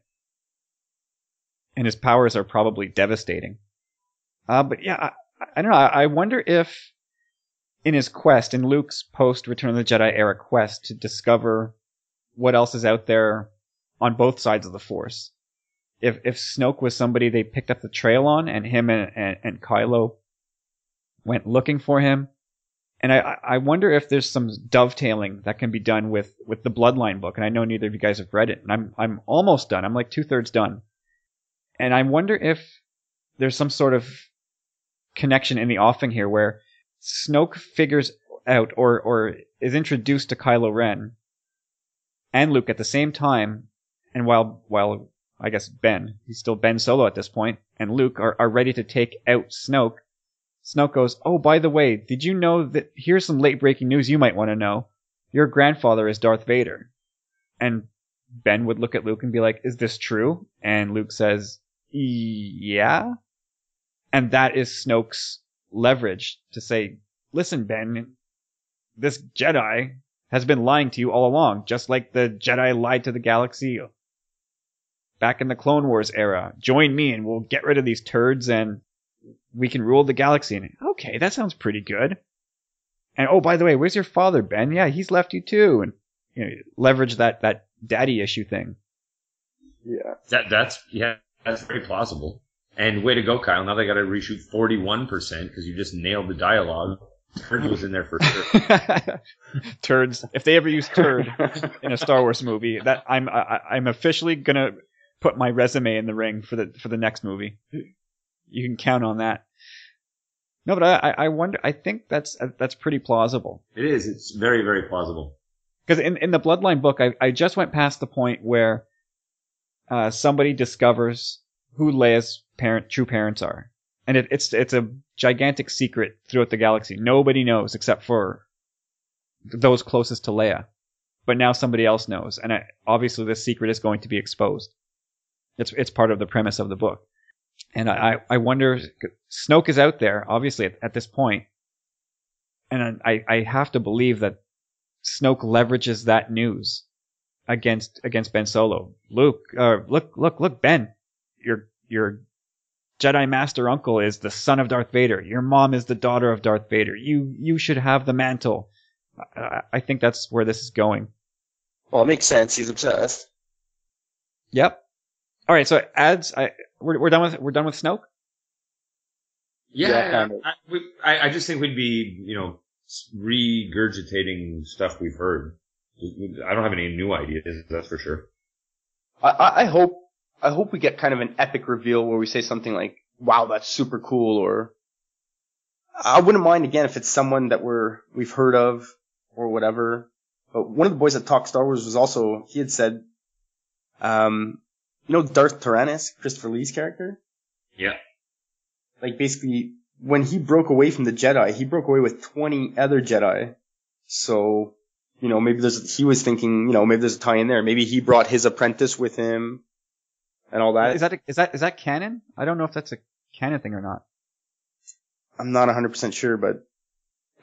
and his powers are probably devastating. Uh, but yeah, I, I don't know. I, I wonder if in his quest, in Luke's post Return of the Jedi era quest to discover what else is out there on both sides of the Force, if if Snoke was somebody they picked up the trail on, and him and and, and Kylo went looking for him. And I, I wonder if there's some dovetailing that can be done with, with the Bloodline book. And I know neither of you guys have read it. And I'm I'm almost done. I'm like two thirds done. And I wonder if there's some sort of connection in the offing here where Snoke figures out or or is introduced to Kylo Ren and Luke at the same time. And while while I guess Ben, he's still Ben Solo at this point, and Luke are, are ready to take out Snoke, Snoke goes, oh, by the way, did you know that here's some late breaking news you might want to know. Your grandfather is Darth Vader. And Ben would look at Luke and be like, is this true? And Luke says, yeah. And that is Snoke's leverage to say, listen, Ben, this Jedi has been lying to you all along, just like the Jedi lied to the galaxy back in the Clone Wars era. Join me and we'll get rid of these turds and we can rule the galaxy. And okay, that sounds pretty good. And oh, by the way, where's your father, Ben? Yeah, he's left you too. And you know, leverage that that daddy issue thing. Yeah, that that's yeah, that's very plausible. And way to go, Kyle. Now they got to reshoot forty-one percent because you just nailed the dialogue. Turd was in there for sure. Turds. If they ever use turd in a Star Wars movie, that I'm I, I'm officially gonna put my resume in the ring for the for the next movie. You can count on that. No, but I, I wonder. I think that's that's pretty plausible. It is. It's very, very plausible. Because in in the Bloodline book, I I just went past the point where uh, somebody discovers who Leia's parent true parents are, and it, it's it's a gigantic secret throughout the galaxy. Nobody knows except for those closest to Leia. But now somebody else knows, and I, obviously this secret is going to be exposed. It's it's part of the premise of the book. And I, I wonder, Snoke is out there, obviously, at, at this point. And I, I have to believe that Snoke leverages that news against against Ben Solo. Luke, uh, look, look, look, Ben, your your Jedi Master uncle is the son of Darth Vader. Your mom is the daughter of Darth Vader. You you should have the mantle. I, I think that's where this is going. Well, it makes sense. He's obsessed. Yep. All right, so ads. I we're we're done with we're done with Snoke. Yeah, Yeah, kind of. I, we, I, I just think we'd be, you know, regurgitating stuff we've heard. I don't have any new ideas, that's for sure. I, I I hope I hope we get kind of an epic reveal where we say something like, "Wow, that's super cool," or I wouldn't mind again if it's someone that we're we've heard of or whatever. But one of the boys that talked Star Wars was also he had said, um. You know Darth Tyrannus, Christopher Lee's character? Yeah. Like, basically, when he broke away from the Jedi, he broke away with twenty other Jedi. So, you know, maybe there's, he was thinking, you know, maybe there's a tie in there. Maybe he brought his apprentice with him and all that. Is that, a, is that, is that canon? I don't know if that's a canon thing or not. I'm not one hundred percent sure, but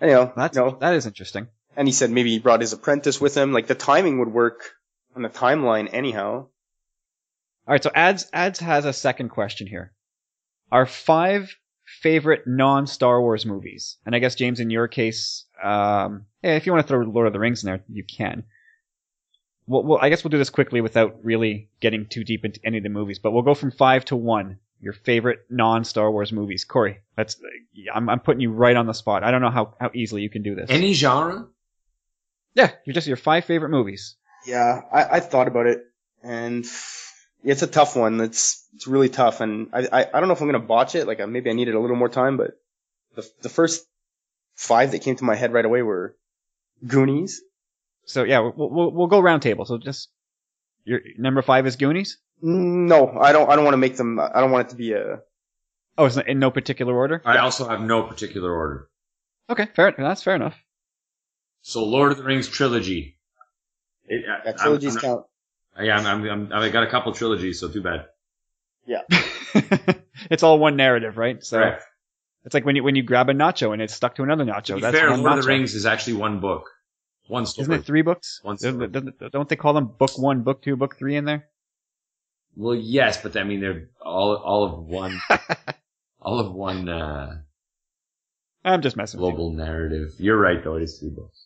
Anyhow, That's you know, that is interesting. and he said maybe he brought his apprentice with him. Like the timing would work on the timeline anyhow. All right, so ads ads has a second question here. Our five favorite non-Star Wars movies, and I guess James, in your case, um, yeah, if you want to throw Lord of the Rings in there, you can. Well, well, I guess we'll do this quickly without really getting too deep into any of the movies, but we'll go from five to one. Your favorite non-Star Wars movies, Corey. That's I'm I'm putting you right on the spot. I don't know how, how easily you can do this. Any genre? Yeah, you're just your five favorite movies. Yeah, I, I thought about it, and it's a tough one. It's it's really tough, and I I, I don't know if I'm gonna botch it. Like uh, maybe I needed a little more time, but the the first five that came to my head right away were Goonies. So yeah, we'll we'll, we'll go round table. So just your number five is Goonies. No, I don't. I don't want to make them. I don't want it to be a. Oh, it's in no particular order. I also have no particular order. Okay, fair. That's fair enough. So Lord of the Rings trilogy. It, I, That trilogies I'm, I'm count. not, yeah, I'm, I'm, I'm, I got a couple trilogies, so too bad. Yeah. It's all one narrative, right? So Correct. it's like when you when you grab a nacho and it's stuck to another nacho. To be That's fair, one Lord of the nacho. Rings is actually one book, one story. Isn't it three books? One Don't, story. don't- don't they call them book one, book two, book three in there? Well, yes, but I mean they're all all of one, all of one uh, I'm just messing with you. global narrative. You're right, though. It is three books.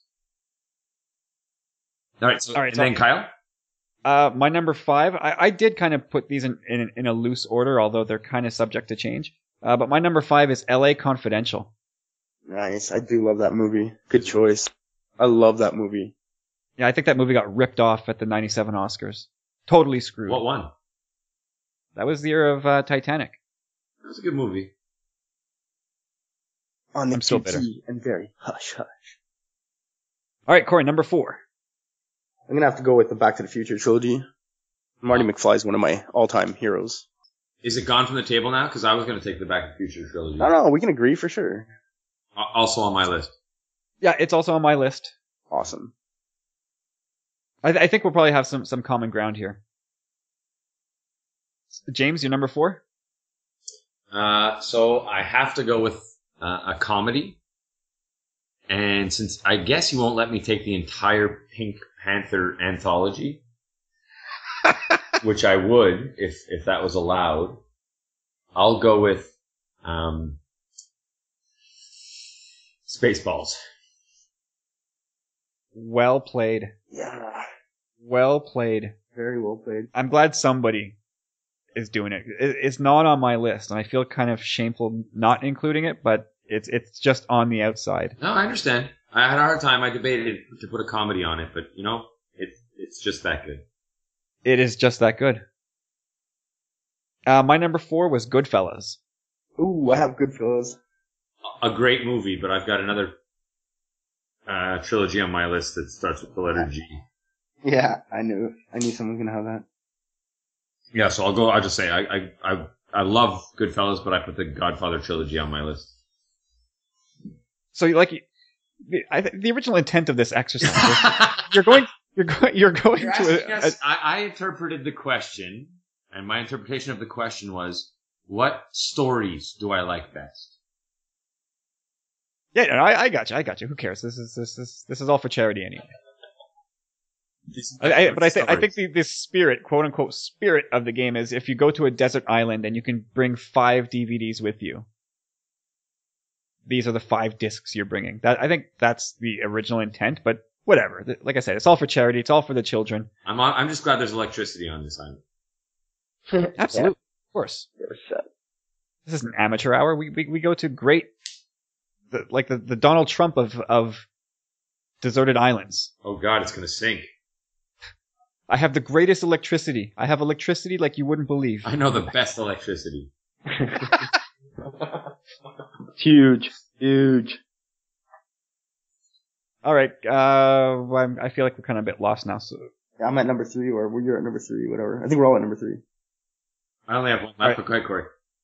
All right, so, All right, and so- then Kyle. Uh, my number five, I, I did kind of put these in, in, in a loose order, although they're kind of subject to change. Uh, but my number five is L A Confidential. Nice. I do love that movie. Good choice. I love that movie. Yeah, I think that movie got ripped off at the ninety-seven Oscars. Totally screwed. What one? That was the year of uh, Titanic. It was a good movie. On the I'm so Q bitter. T and very hush hush. All right, Corey, number four. I'm gonna have to go with the Back to the Future trilogy. Marty McFly is one of my all-time heroes. Is it gone from the table now? Because I was going to take the Back to the Future trilogy. No, no, we can agree for sure. Al- Also on my list. Yeah, it's also on my list. Awesome. I, th- I think we'll probably have some, some common ground here. James, your number four? Uh, so I have to go with uh, a comedy. And since I guess you won't let me take the entire Pink Panther anthology, which I would if if that was allowed, I'll go with um, Spaceballs. Well played. Yeah. Well played. Very well played. I'm glad somebody is doing it. it. It's not on my list, and I feel kind of shameful not including it, but it's it's just on the outside. No, I understand. I had a hard time. I debated to put a comedy on it, but you know, it's it's just that good. It is just that good. Uh, my number four was Goodfellas. Ooh, I have Goodfellas. A great movie, but I've got another uh, trilogy on my list that starts with the letter G. Yeah, I knew. I knew someone was gonna have that. Yeah, so I'll go. I'll just say I I I, I love Goodfellas, but I put the Godfather trilogy on my list. So, like, the, I, th- the original intent of this exercise, was you're going, you're going, you're going You're to asking a, us- I, I interpreted the question, and my interpretation of the question was, what stories do I like best? Yeah, no, I, I got you. I got you. Who cares? This is this is this is all for charity anyway. I, I, but I think I think the, the spirit, quote unquote, spirit of the game is if you go to a desert island and you can bring five D V Ds with you. These are the five discs you're bringing. That I think that's the original intent, but whatever. Th- Like I said, it's all for charity. It's all for the children. I'm on, I'm just glad there's electricity on this island. Absolutely, of course. This is an amateur hour. We we we go to great, the, like the, the Donald Trump of of deserted islands. Oh God, it's gonna sink. I have the greatest electricity. I have electricity like you wouldn't believe. I know the best electricity. Huge. Huge. All right. Uh, I'm, I feel like we're kind of a bit lost now. So Yeah, I'm at number three, or you're at number three, whatever. I think we're all at number three. I only have one All left. right. Go ahead, Corey.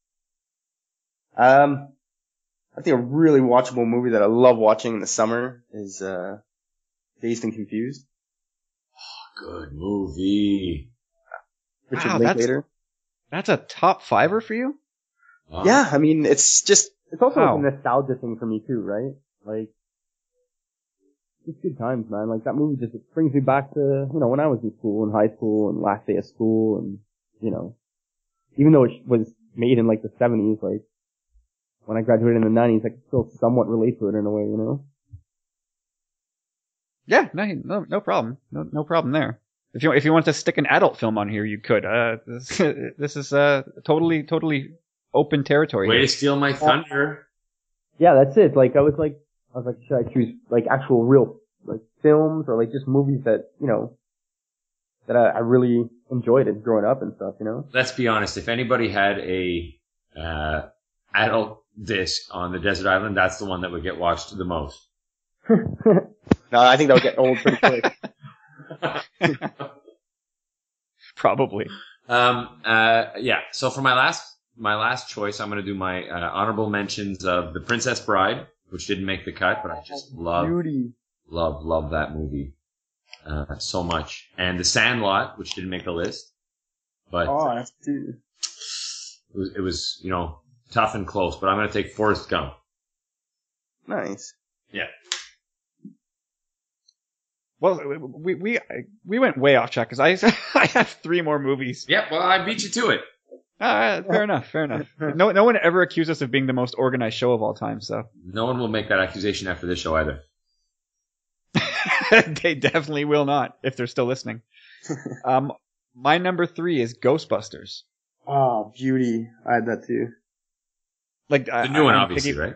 Um, I think a really watchable movie that I love watching in the summer is uh, Dazed and Confused. Good movie. Richard Wow, that's- Linklater. that's a top fiver for you. Wow. Yeah, I mean, it's just, it's also Wow. a nostalgia thing for me too, right? Like, it's good times, man. Like that movie just it brings me back to you know when I was in school, in high school, and last day of school, and you know, even though it was made in like the seventies, like when I graduated in the nineties, I could still somewhat relate to it in a way, you know. Yeah, no, no, no problem, no, no problem there. If you if you want to stick an adult film on here, you could. Uh, this, this is uh totally totally open territory. Way here. to steal my thunder. Yeah, that's it. Like I was like, I was like, should I choose like actual real like films or like just movies that you know that I, I really enjoyed it growing up and stuff, you know? Let's be honest. If anybody had a uh, adult disc on the desert island, that's the one that would get watched the most. No, I think that would get old pretty quick. Probably. Um, uh, yeah. So for my last, my last choice, I'm going to do my uh, honorable mentions of The Princess Bride, which didn't make the cut, but I just love, Beauty. love, love that movie uh, so much. And The Sandlot, which didn't make the list, but Oh, that's too. it was, it was, you know, tough and close. But I'm going to take Forrest Gump. Nice. Yeah. Well, we we we went way off track because I I have three more movies. Yeah. Well, I beat you to it. Uh, fair enough, fair enough. No no one ever accused us of being the most organized show of all time, so No one will make that accusation after this show either. they definitely will not if they're still listening. Um, my number three is Ghostbusters. Oh, Beauty. I had that too. Like The I, new one, I'm obviously, thinking-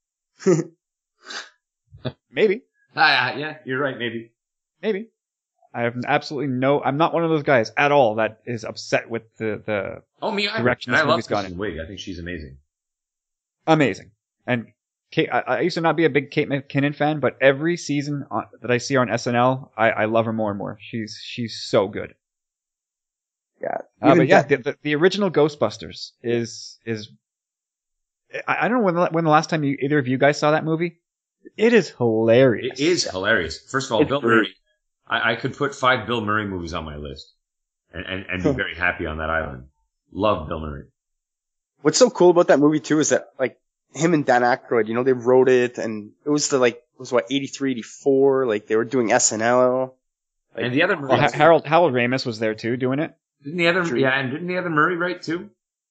right? Maybe, Ah, yeah, yeah, you're right, maybe. maybe. I have absolutely no. I'm not one of those guys at all that is upset with the the Oh, me either. direction And I this love movie's gone Kristen Wiig. I think she's amazing. amazing. And Kate, I, I used to not be a big Kate McKinnon fan, but every season on, that I see her on S N L, I, I love her more and more. She's she's so good. Yeah. Uh, Even but yeah, that- the, the, the original Ghostbusters is is. I, I don't know when the, when the last time you, either of you guys saw that movie. It is hilarious. It is hilarious. First of all, It's Bill great. Murray. I, I could put five Bill Murray movies on my list and, and, and be very happy on that island. Love Bill Murray. What's so cool about that movie too is that like him and Dan Aykroyd, you know, they wrote it and it was the like it was what eighty-three, eighty-four, like they were doing S N L. Like, And the other Well, Murray. Ha- Harold Harold Ramis was there too, doing it. Didn't the other, True. yeah, and didn't the other Murray write too?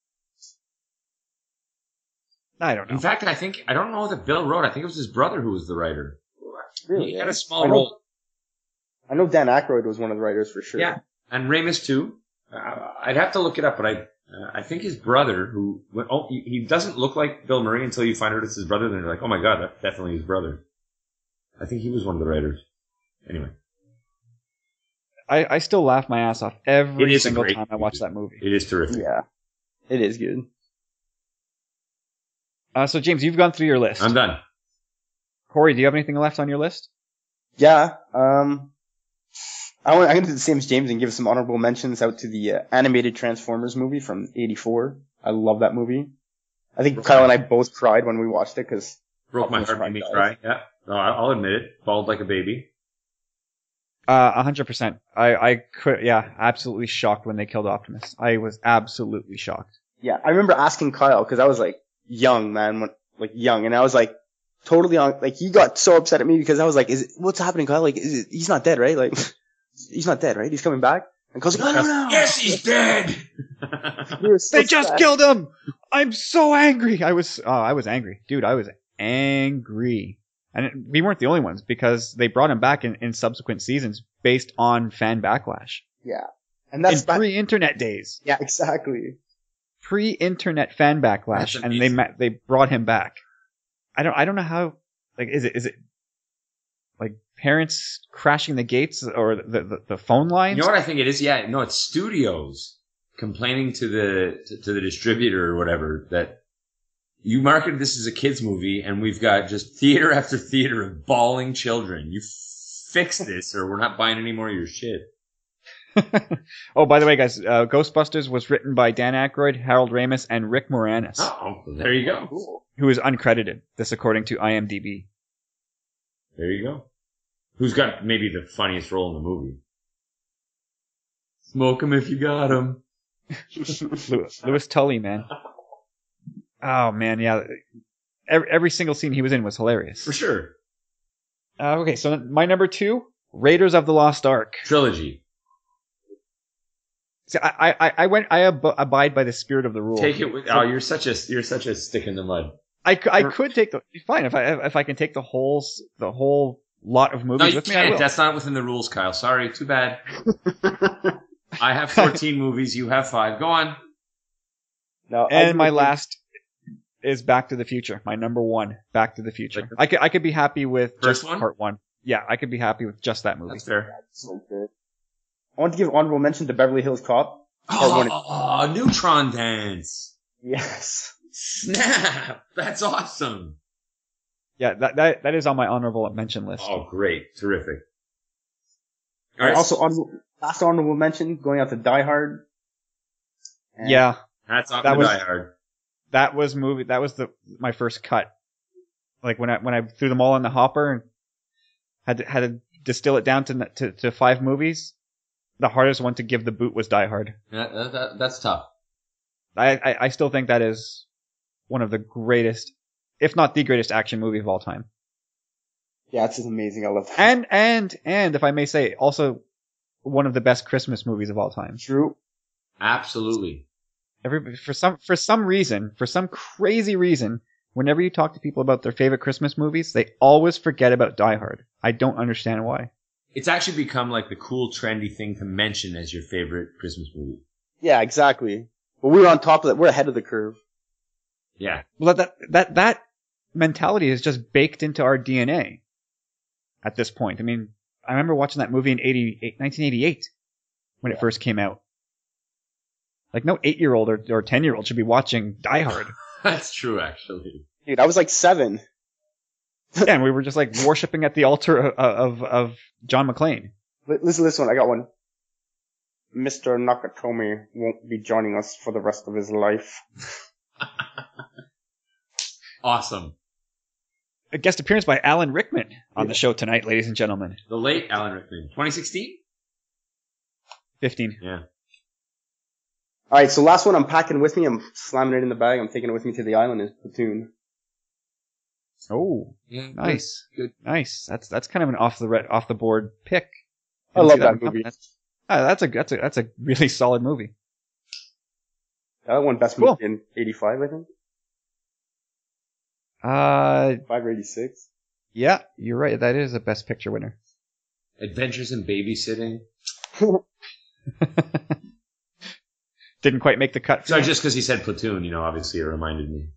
I don't know. In fact, I think, I don't know that Bill wrote. I think it was his brother who was the writer. Really? He had a I small know- role. I know Dan Aykroyd was one of the writers for sure. Yeah. And Ramis too. Uh, I'd have to look it up, but I, uh, I think his brother who, went, oh, he, he doesn't look like Bill Murray until you find out it's his brother. Then you're like, oh my god, that's definitely his brother. I think he was one of the writers. Anyway. I, I still laugh my ass off It every is a single great time I watch that movie. It is terrific. Yeah. It is good. Uh, so James, you've gone through your list. I'm done. Corey, do you have anything left on your list? Yeah. Um, I want, I'm gonna do the same as James and give some honorable mentions out to the uh, animated Transformers movie from eighty-four. I love that movie. I think Kyle and I both cried when we watched it because Broke my heart, made me cry. Yeah. No, I- I'll admit it. Bawled like a baby. Uh, a hundred percent. I, I could, yeah, absolutely shocked when they killed Optimus. I was absolutely shocked. yeah, I remember asking Kyle because I was like young, man, when, like young, and I was like totally on. Like he got so upset at me because I was like, "Is it, what's happening, Kyle? Like, is it, he's not dead, right? Like, he's not dead, right? He's coming back." And Kyle's like, "I don't know." Yes, he's dead! We were so They just sad. killed him! I'm so angry! I was, oh, I was angry. Dude, I was angry. And it, we weren't the only ones because they brought him back in, in subsequent seasons based on fan backlash. Yeah, and that's in back- pre-internet days. yeah, exactly. Pre-internet fan backlash, That's and they amazing. ma- they brought him back. I don't I don't know how. Like, is it is it like parents crashing the gates or the the, the phone lines? You know what I think it is? Yeah, no, it's studios complaining to the to, to the distributor or whatever that you marketed this as a kids movie and we've got just theater after theater of bawling children. You fix this or we're not buying any more of your shit. Oh, by the way, guys, uh, Ghostbusters was written by Dan Aykroyd, Harold Ramis, and Rick Moranis, Oh, there you go. Cool. who is uncredited. This according to IMDb. There you go. Who's got maybe the funniest role in the movie? Smoke 'em if you got 'em. Louis, Louis Tully, man. Oh man, yeah. Every, every single scene he was in was hilarious. For sure. Uh, okay, so my number two, Raiders of the Lost Ark. Trilogy. See, I, I, I went. I ab- abide by the spirit of the rule. Take it. With, oh, you're such a you're such a stick in the mud. I, c- I could take the fine if I if I can take the whole s- the whole lot of movies No, you with me. I can't. will. That's not within the rules, Kyle. Sorry. Too bad. I have fourteen movies. You have five. Go on. Now, And my ultimately- last is Back to the Future. My number one, Back to the Future. Like- I could I could be happy with First just one? part one. Yeah, I could be happy with just that movie. That's fair. So good. I want to give honorable mention to Beverly Hills Cop. Part one. Oh, Neutron Dance. Yes. Snap. That's awesome. Yeah, that that that is on my honorable mention list. Oh, great. Terrific. All right. Also, honorable, last honorable mention going out to Die Hard. And Yeah, Hats off that to was- Die Hard. that was movie. That was the my first cut. Like when I when I threw them all in the hopper and had to, had to distill it down to, to to five movies. The hardest one to give the boot was Die Hard. That, that, that, that's tough. I, I I still think that is one of the greatest, if not the greatest, action movie of all time. Yeah, it's just amazing. I love that. And and and if I may say, also one of the best Christmas movies of all time. True. Absolutely. Every for some for some reason, for some crazy reason, whenever you talk to people about their favorite Christmas movies, they always forget about Die Hard. I don't understand why. It's actually become like the cool, trendy thing to mention as your favorite Christmas movie. Yeah, exactly. But we're on top of it. We're ahead of the curve. Yeah. Well, that that that mentality is just baked into our D N A at this point. I mean, I remember watching that movie in nineteen eighty-eight when it first came out. Like, no eight-year-old or, or ten-year-old should be watching Die Hard. That's true, actually. Dude, I was like seven. Yeah, and we were just like worshipping at the altar of of, of John McClane. Li- Listen to this one. I got one. Mister Nakatomi won't be joining us for the rest of his life. Awesome. A guest appearance by Alan Rickman on the show tonight, ladies and gentlemen. The late Alan Rickman. twenty sixteen? fifteen. Yeah. All right, so last one I'm packing with me. I'm slamming it in the bag. I'm taking it with me to the island is Platoon. Oh, Yeah. nice, Good. nice. That's that's kind of an off the re- off the board pick. I Didn't love see that one coming. movie. That's, ah, that's a that's a that's a really solid movie. That won Best Cool. Movie in eighty-five, I think. Uh, five or eighty-six. yeah, you're right. That is a Best Picture winner. Adventures in Babysitting. Didn't quite make the cut. for Sorry, me. just because he said Platoon, you know, obviously it reminded me.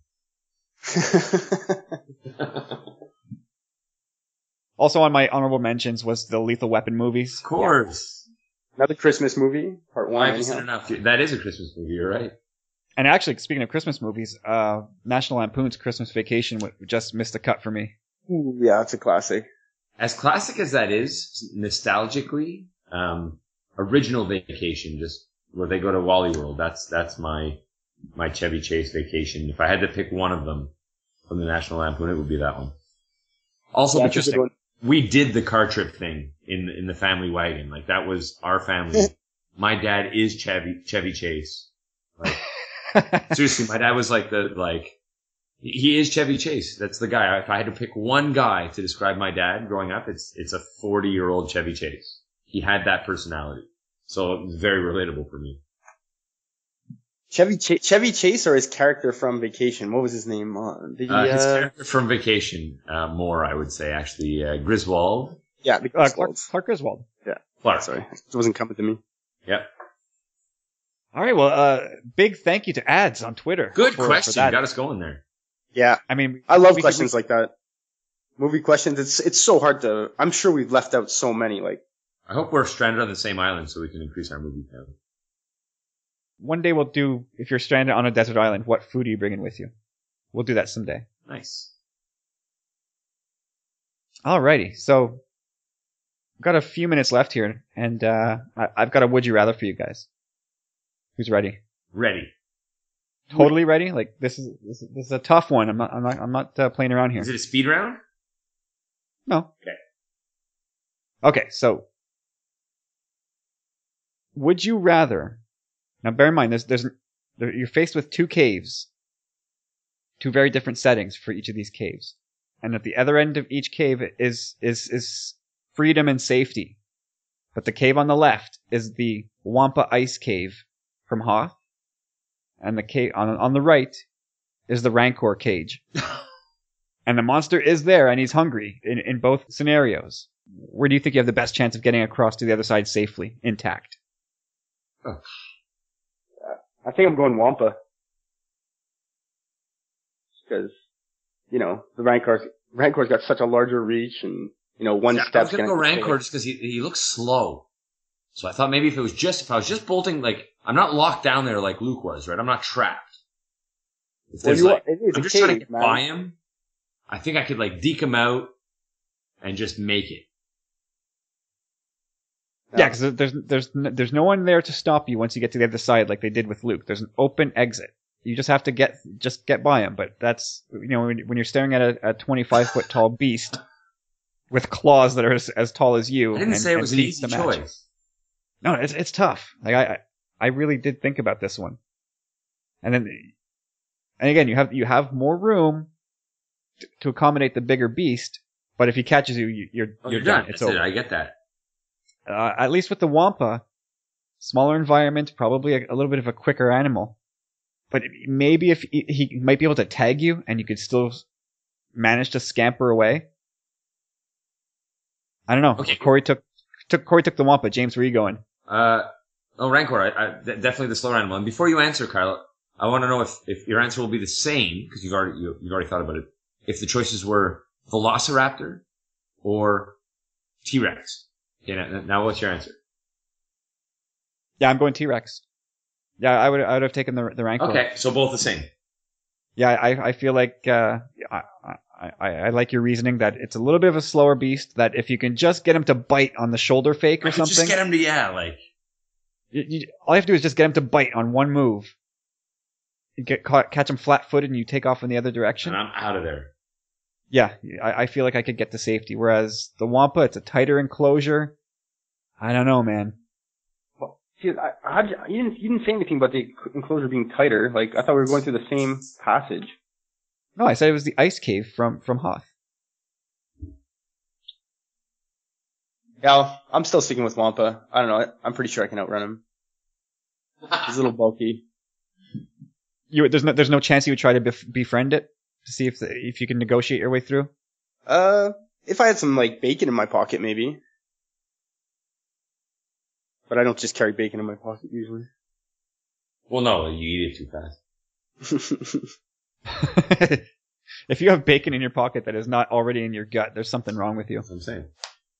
Also on my honorable mentions was the Lethal Weapon movies. Of course. Another Christmas movie, part one. Life isn't anyhow. enough. That is a Christmas movie, you're right. And actually, speaking of Christmas movies, uh, National Lampoon's Christmas Vacation w- just missed a cut for me. Ooh, yeah, it's a classic. As classic as that is, nostalgically, um, Original Vacation, just where they go to Wally World, that's, that's my, my Chevy Chase vacation. If I had to pick one of them from the National Lampoon, it would be that one. Also, Yeah, because it's a good one. we did the car trip thing in, in the family wagon. Like, that was our family. My dad is Chevy, Chevy Chase. Like, seriously, my dad was like the, like, he is Chevy Chase. That's the guy. If I had to pick one guy to describe my dad growing up, it's, it's a forty year old Chevy Chase. He had that personality. So it was very relatable for me. Chevy Ch- Chevy Chase or his character from Vacation? What was his name? Uh, the, Uh, his uh, character from Vacation, uh, more, I would say, actually, uh, Griswold. yeah, the uh, Clark, Clark Griswold. Clark. Sorry, it wasn't coming to me. Yep. All right, well, uh, big thank you to Ads on Twitter. Good for- for question. that. Got us going there. Yeah, I mean, I love we could- questions like that. Movie questions. It's it's so hard to. I'm sure we've left out so many. Like, I hope we're stranded on the same island so we can increase our movie count. One day we'll do, if you're stranded on a desert island, what food are you bringing with you? We'll do that someday. Nice. Alrighty, so I've got a few minutes left here, and uh, I, I've got a would you rather for you guys. Who's ready? Ready. Totally ready? Like this is this is, this is a tough one. I'm not I'm not I'm not uh, playing around here. Is it a speed round? No. Okay. Okay, so would you rather? Now, bear in mind, there's there's there, you're faced with two caves, two very different settings for each of these caves. and at the other end of each cave is is is freedom and safety. But the cave on the left is the Wampa Ice Cave from Hoth, and the cave on on the right is the Rancor cage. And the monster is there, and he's hungry in, in both scenarios. Where do you think you have the best chance of getting across to the other side safely, intact? Oh. I think I'm going Wampa. Because, you know, the Rancor's, Rancor's got such a larger reach, and, you know, one yeah, step. I was going to go Rancor just because he, he looks slow. So I thought maybe if it was just, if I was just bolting, like, I'm not locked down there like Luke was, right? I'm not trapped. If well, there's you like, are, it is I'm a just cave, trying to get man. by him. I think I could like deke him out and just make it. No. Yeah, because there's there's there's no one there to stop you once you get to the other side, like they did with Luke. There's an open exit. You just have to get just get by him. But that's, you know, when, when you're staring at a, a twenty-five foot tall beast with claws that are as, as tall as you. I didn't and, say it was an teeth easy to match. choice. No, it's it's tough. Like I I really did think about this one, and then and again you have you have more room to, to accommodate the bigger beast. But if he catches you, you you're Oh, you're, you're done. done. It's That's over. it. I get that. Uh, at least with the Wampa, smaller environment, probably a, a little bit of a quicker animal. But maybe if he, he might be able to tag you and you could still manage to scamper away. I don't know. Okay. Corey took took Corey took the Wampa. James, where are you going? Uh, oh, Rancor, I, I, definitely the slower animal. And before you answer, Kyle, I want to know if, if your answer will be the same, because you've already, you, you've already thought about it. If the choices were Velociraptor or T-Rex. Okay, now, now what's your answer? Yeah, I'm going T-Rex. Yeah, I would I would have taken the the Rancor. Okay, so both the same. Yeah, I I feel like uh, I, I I like your reasoning that it's a little bit of a slower beast. That if you can just get him to bite on the shoulder fake or I could something, just get him to, yeah, like. you, you, all you have to do is just get him to bite on one move. You get caught, catch him flat-footed, and you take off in the other direction. And I'm out of there. Yeah, I, I feel like I could get to safety. Whereas the Wampa, it's a tighter enclosure. I don't know, man. Well, see, I, I, you didn't you didn't say anything about the enclosure being tighter. Like, I thought we were going through the same passage. No, I said it was the ice cave from from Hoth. Yeah, I'm still sticking with Wampa. I don't know. I'm pretty sure I can outrun him. He's a little bulky. You there's no there's no chance you would try to bef- befriend it to see if the, if you can negotiate your way through. Uh, if I had some like bacon in my pocket, maybe. But I don't just carry bacon in my pocket usually. Well, no, you eat it too fast. If you have bacon in your pocket that is not already in your gut, there's something wrong with you. That's what I'm saying.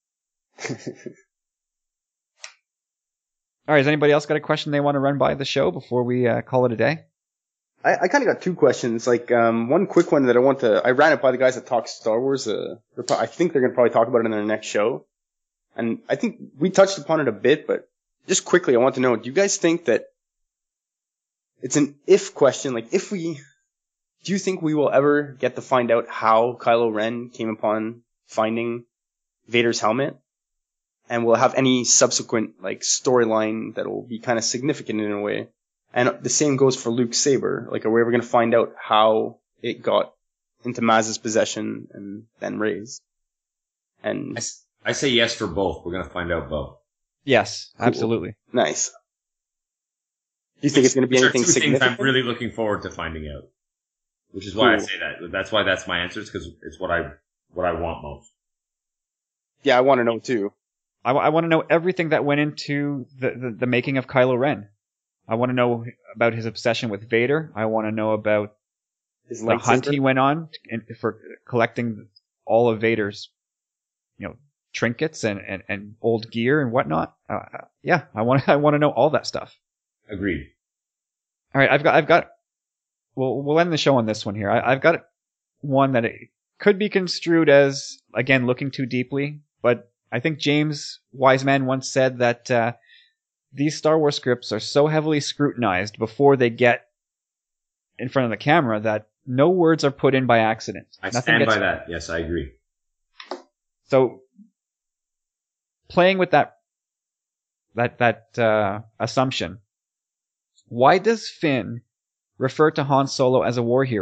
All right, has anybody else got a question they want to run by the show before we uh, call it a day? I, I kind of got two questions. Like, um, one quick one that I want to, I ran it by the guys that talk Star Wars. Uh, they're pro- I think they're going to probably talk about it in their next show. And I think we touched upon it a bit, but just quickly, I want to know, do you guys think that it's an if question? Like, if we, do you think we will ever get to find out how Kylo Ren came upon finding Vader's helmet? And will have any subsequent, like, storyline that will be kind of significant in a way? And the same goes for Luke's saber. Like, are we ever going to find out how it got into Maz's possession and then Rey's? And I, s- I say yes for both. We're going to find out both. Yes, Cool. absolutely. nice. Do you think it's going to be Which are anything two things significant? I'm really looking forward to finding out. Which is why I Cool. say that. That's why that's my answer, because it's what I what I want most. Yeah, I want to know too. I, w- I want to know everything that went into the, the, the making of Kylo Ren. I want to know about his obsession with Vader. I want to know about His the hunt lightsaber. he went on in, for collecting all of Vader's, you know, trinkets and, and, and old gear and whatnot. Uh, yeah, I want I want to know all that stuff. Agreed. All right, I've got I've got. We'll we'll end the show on this one here. I, I've got one that it could be construed as, again, looking too deeply, but I think James Wiseman once said that uh, these Star Wars scripts are so heavily scrutinized before they get in front of the camera that no words are put in by accident. I Nothing stand gets- by that. Yes, I agree. So playing with that that that uh, assumption, why does Finn refer to Han Solo as a war hero?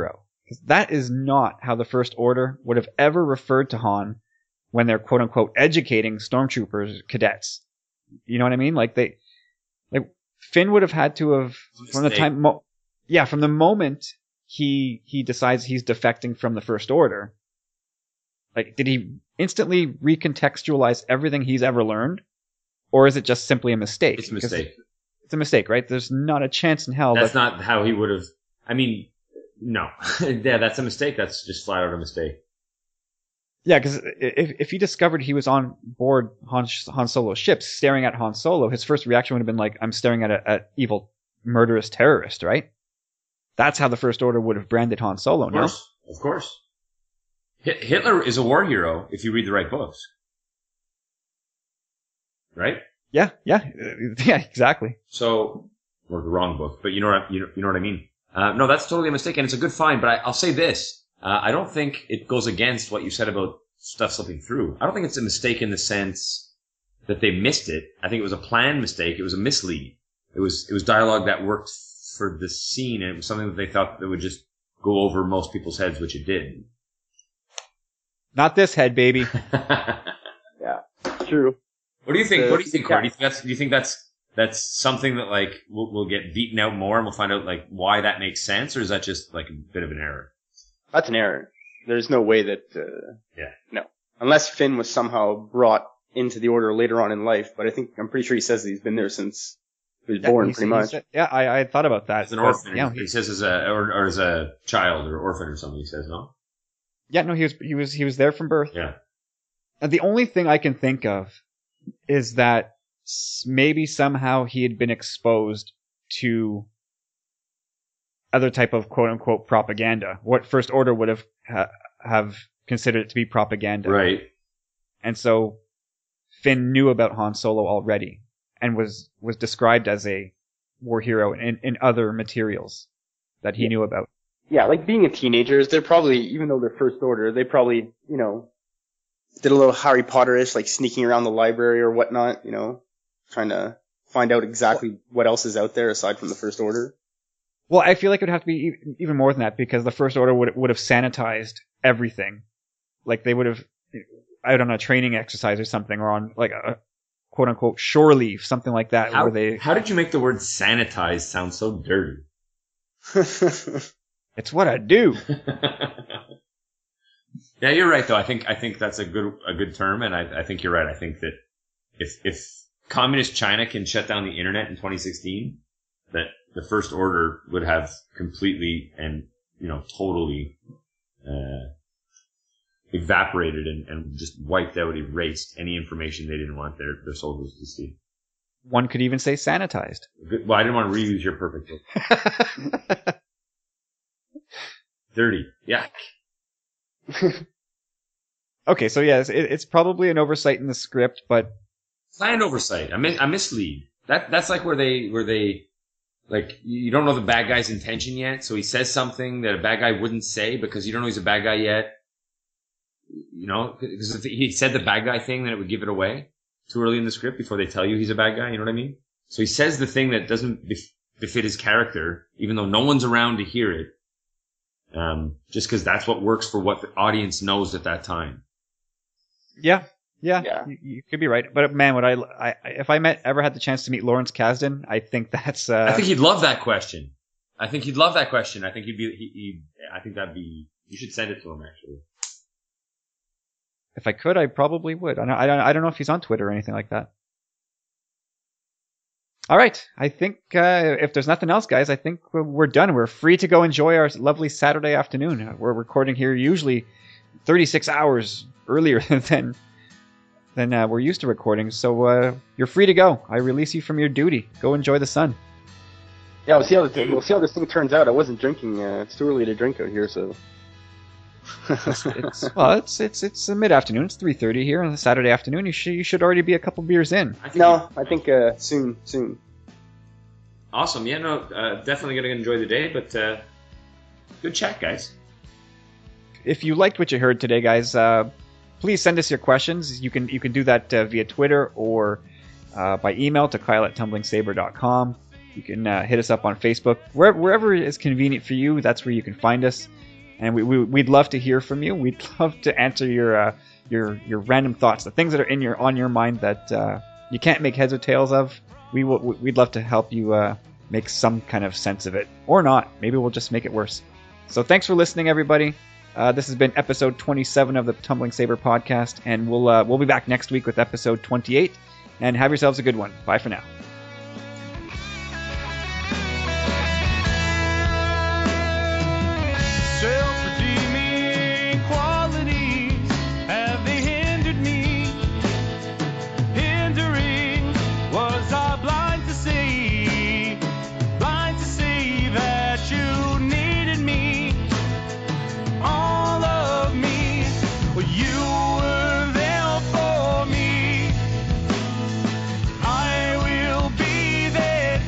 Because that is not how the First Order would have ever referred to Han when they're quote unquote educating stormtroopers, cadets. You know what I mean? Like they, like Finn would have had to have from the time, mo- yeah, from the moment he he decides he's defecting from the First Order. Like, did he instantly recontextualize everything he's ever learned, or is it just simply a mistake? It's a mistake. Because it's a mistake, right? There's not a chance in hell. That's that, not how he would have. I mean, no. Yeah, that's a mistake. That's just flat out a mistake. Yeah, because if if he discovered he was on board Han, Han Solo's ship, staring at Han Solo, his first reaction would have been like, "I'm staring at a at evil, murderous terrorist," right? That's how the First Order would have branded Han Solo. Of course, no? Of course. Hitler is a war hero if you read the right books, right? Yeah, yeah, yeah, exactly. So, or the wrong book, but you know what you know, you know what I mean. Uh, no, that's totally a mistake, and it's a good find. But I, I'll say this: uh, I don't think it goes against what you said about stuff slipping through. I don't think it's a mistake in the sense that they missed it. I think it was a planned mistake. It was a mislead. It was it was dialogue that worked for the scene, and it was something that they thought that would just go over most people's heads, which it did. Not this head, baby. Yeah, true. What do you think? Uh, what do you think, yeah. Corey? Do you think that's, do you think that's that's something that like will will get beaten out more, and we'll find out like why that makes sense, or is that just like a bit of an error? That's an error. There's no way that. Uh, Yeah. No, unless Finn was somehow brought into the Order later on in life, but I think I'm pretty sure he says that he's been there since he was Yeah, born, he pretty said- he much. said- yeah, I, I thought about that. As an but, orphan, yeah, he, he, says as a or, or as a child or orphan or something. He says no. yeah, no, he was he was he was there from birth. Yeah. And the only thing I can think of is that s- maybe somehow he had been exposed to other type of quote unquote propaganda. What First Order would have ha- have considered it to be propaganda. Right. And so Finn knew about Han Solo already and was was described as a war hero in, in other materials that he Yeah. knew about. Yeah, like being a teenagers, they're probably, even though they're First Order, they probably, you know, did a little Harry Potter-ish, like sneaking around the library or whatnot, you know, trying to find out exactly what else is out there aside from the First Order. Well, I feel like it would have to be e- even more than that because the First Order would would have sanitized everything. Like they would have out on a training exercise or something, or on like a quote unquote shore leave, something like that, How, where they. how did you make the word sanitize sound so dirty? It's what I do. Yeah, you're right though. I think I think that's a good a good term, and I, I think you're right. I think that if if communist China can shut down the internet in twenty sixteen, that the First Order would have completely and you know totally uh, evaporated and, and just wiped out, erased any information they didn't want their their soldiers to see. One could even say sanitized. Good- Well, I didn't want to reuse your perfect word. Dirty. Yuck. Okay, so yes, it, it's probably an oversight in the script, but Planned oversight. I mis- I mislead. That that's like where they where they like you don't know the bad guy's intention yet, so he says something that a bad guy wouldn't say because you don't know he's a bad guy yet. You know, because if he said the bad guy thing, then it would give it away too early in the script before they tell you he's a bad guy. You know what I mean? So he says the thing that doesn't bef- befit his character, even though no one's around to hear it. Um, just because that's what works for what the audience knows at that time. yeah, yeah, Yeah. You, you could be right. But man, would I, I if I met ever had the chance to meet Lawrence Kasdan, I think that's. Uh, I think he'd love that question. I think he'd love that question. I think he'd be. He, he, I think that'd be. You should send it to him actually. if I could, I probably would. I don't, I don't, I don't know if he's on Twitter or anything like that. All right, I think uh, if there's nothing else, guys, I think we're, we're done. We're free to go enjoy our lovely Saturday afternoon. We're recording here usually thirty-six hours earlier than than uh, we're used to recording, so uh, you're free to go. I release you from your duty. Go enjoy the sun. Yeah, we'll see how this, we'll see how this thing turns out. I wasn't drinking. Uh, it's too early to drink out here, so. It's well, it's it's it's a mid afternoon. It's three thirty here on a Saturday afternoon. You should you should already be a couple beers in. I think No, I think uh, soon, soon. Awesome. Yeah. No. Uh, definitely gonna enjoy the day, but uh, good chat, guys. If you liked what you heard today, guys, uh, please send us your questions. You can you can do that uh, via Twitter or uh, by email to Kyle at tumbling saber dot com. You can uh, hit us up on Facebook. Wherever, wherever is convenient for you, that's where you can find us. and we, we we'd love to hear from you. We'd love to answer your uh, your your random thoughts, the things that are in your on your mind that uh, you can't make heads or tails of. We will, we'd love to help you uh, make some kind of sense of it, or not. Maybe we'll just make it worse. So thanks for listening, everybody. Uh, this has been episode twenty-seven of the Tumbling Saber podcast, and we'll uh, we'll be back next week with episode twenty-eight. And have yourselves a good one. Bye for now. Self-redeeming qualities, have they hindered me? Hindering, was I blind to see? Blind to see that you needed me? All of me, well, you were there for me. I will be there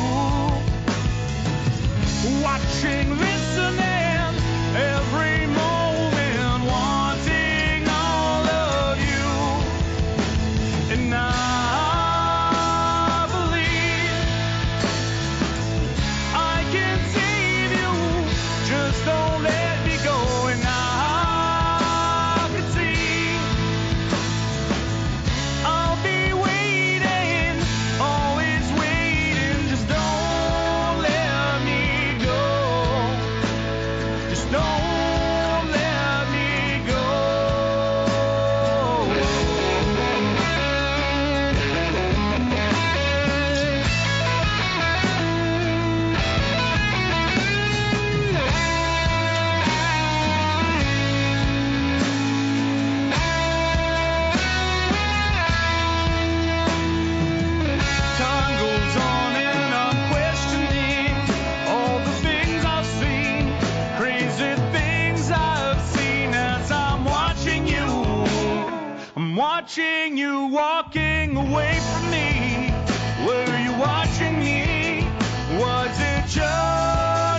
too, watching, listening, every moment, wanting all of you. And I believe I can save you, just don't let me go. And I can see I'll be waiting, always waiting, just don't let me go. Just don't let me go. Time goes on and I'm questioning all the things I've seen, crazy things I've seen as I'm watching you. I'm watching you walking away from me. Were you watching me? Was it just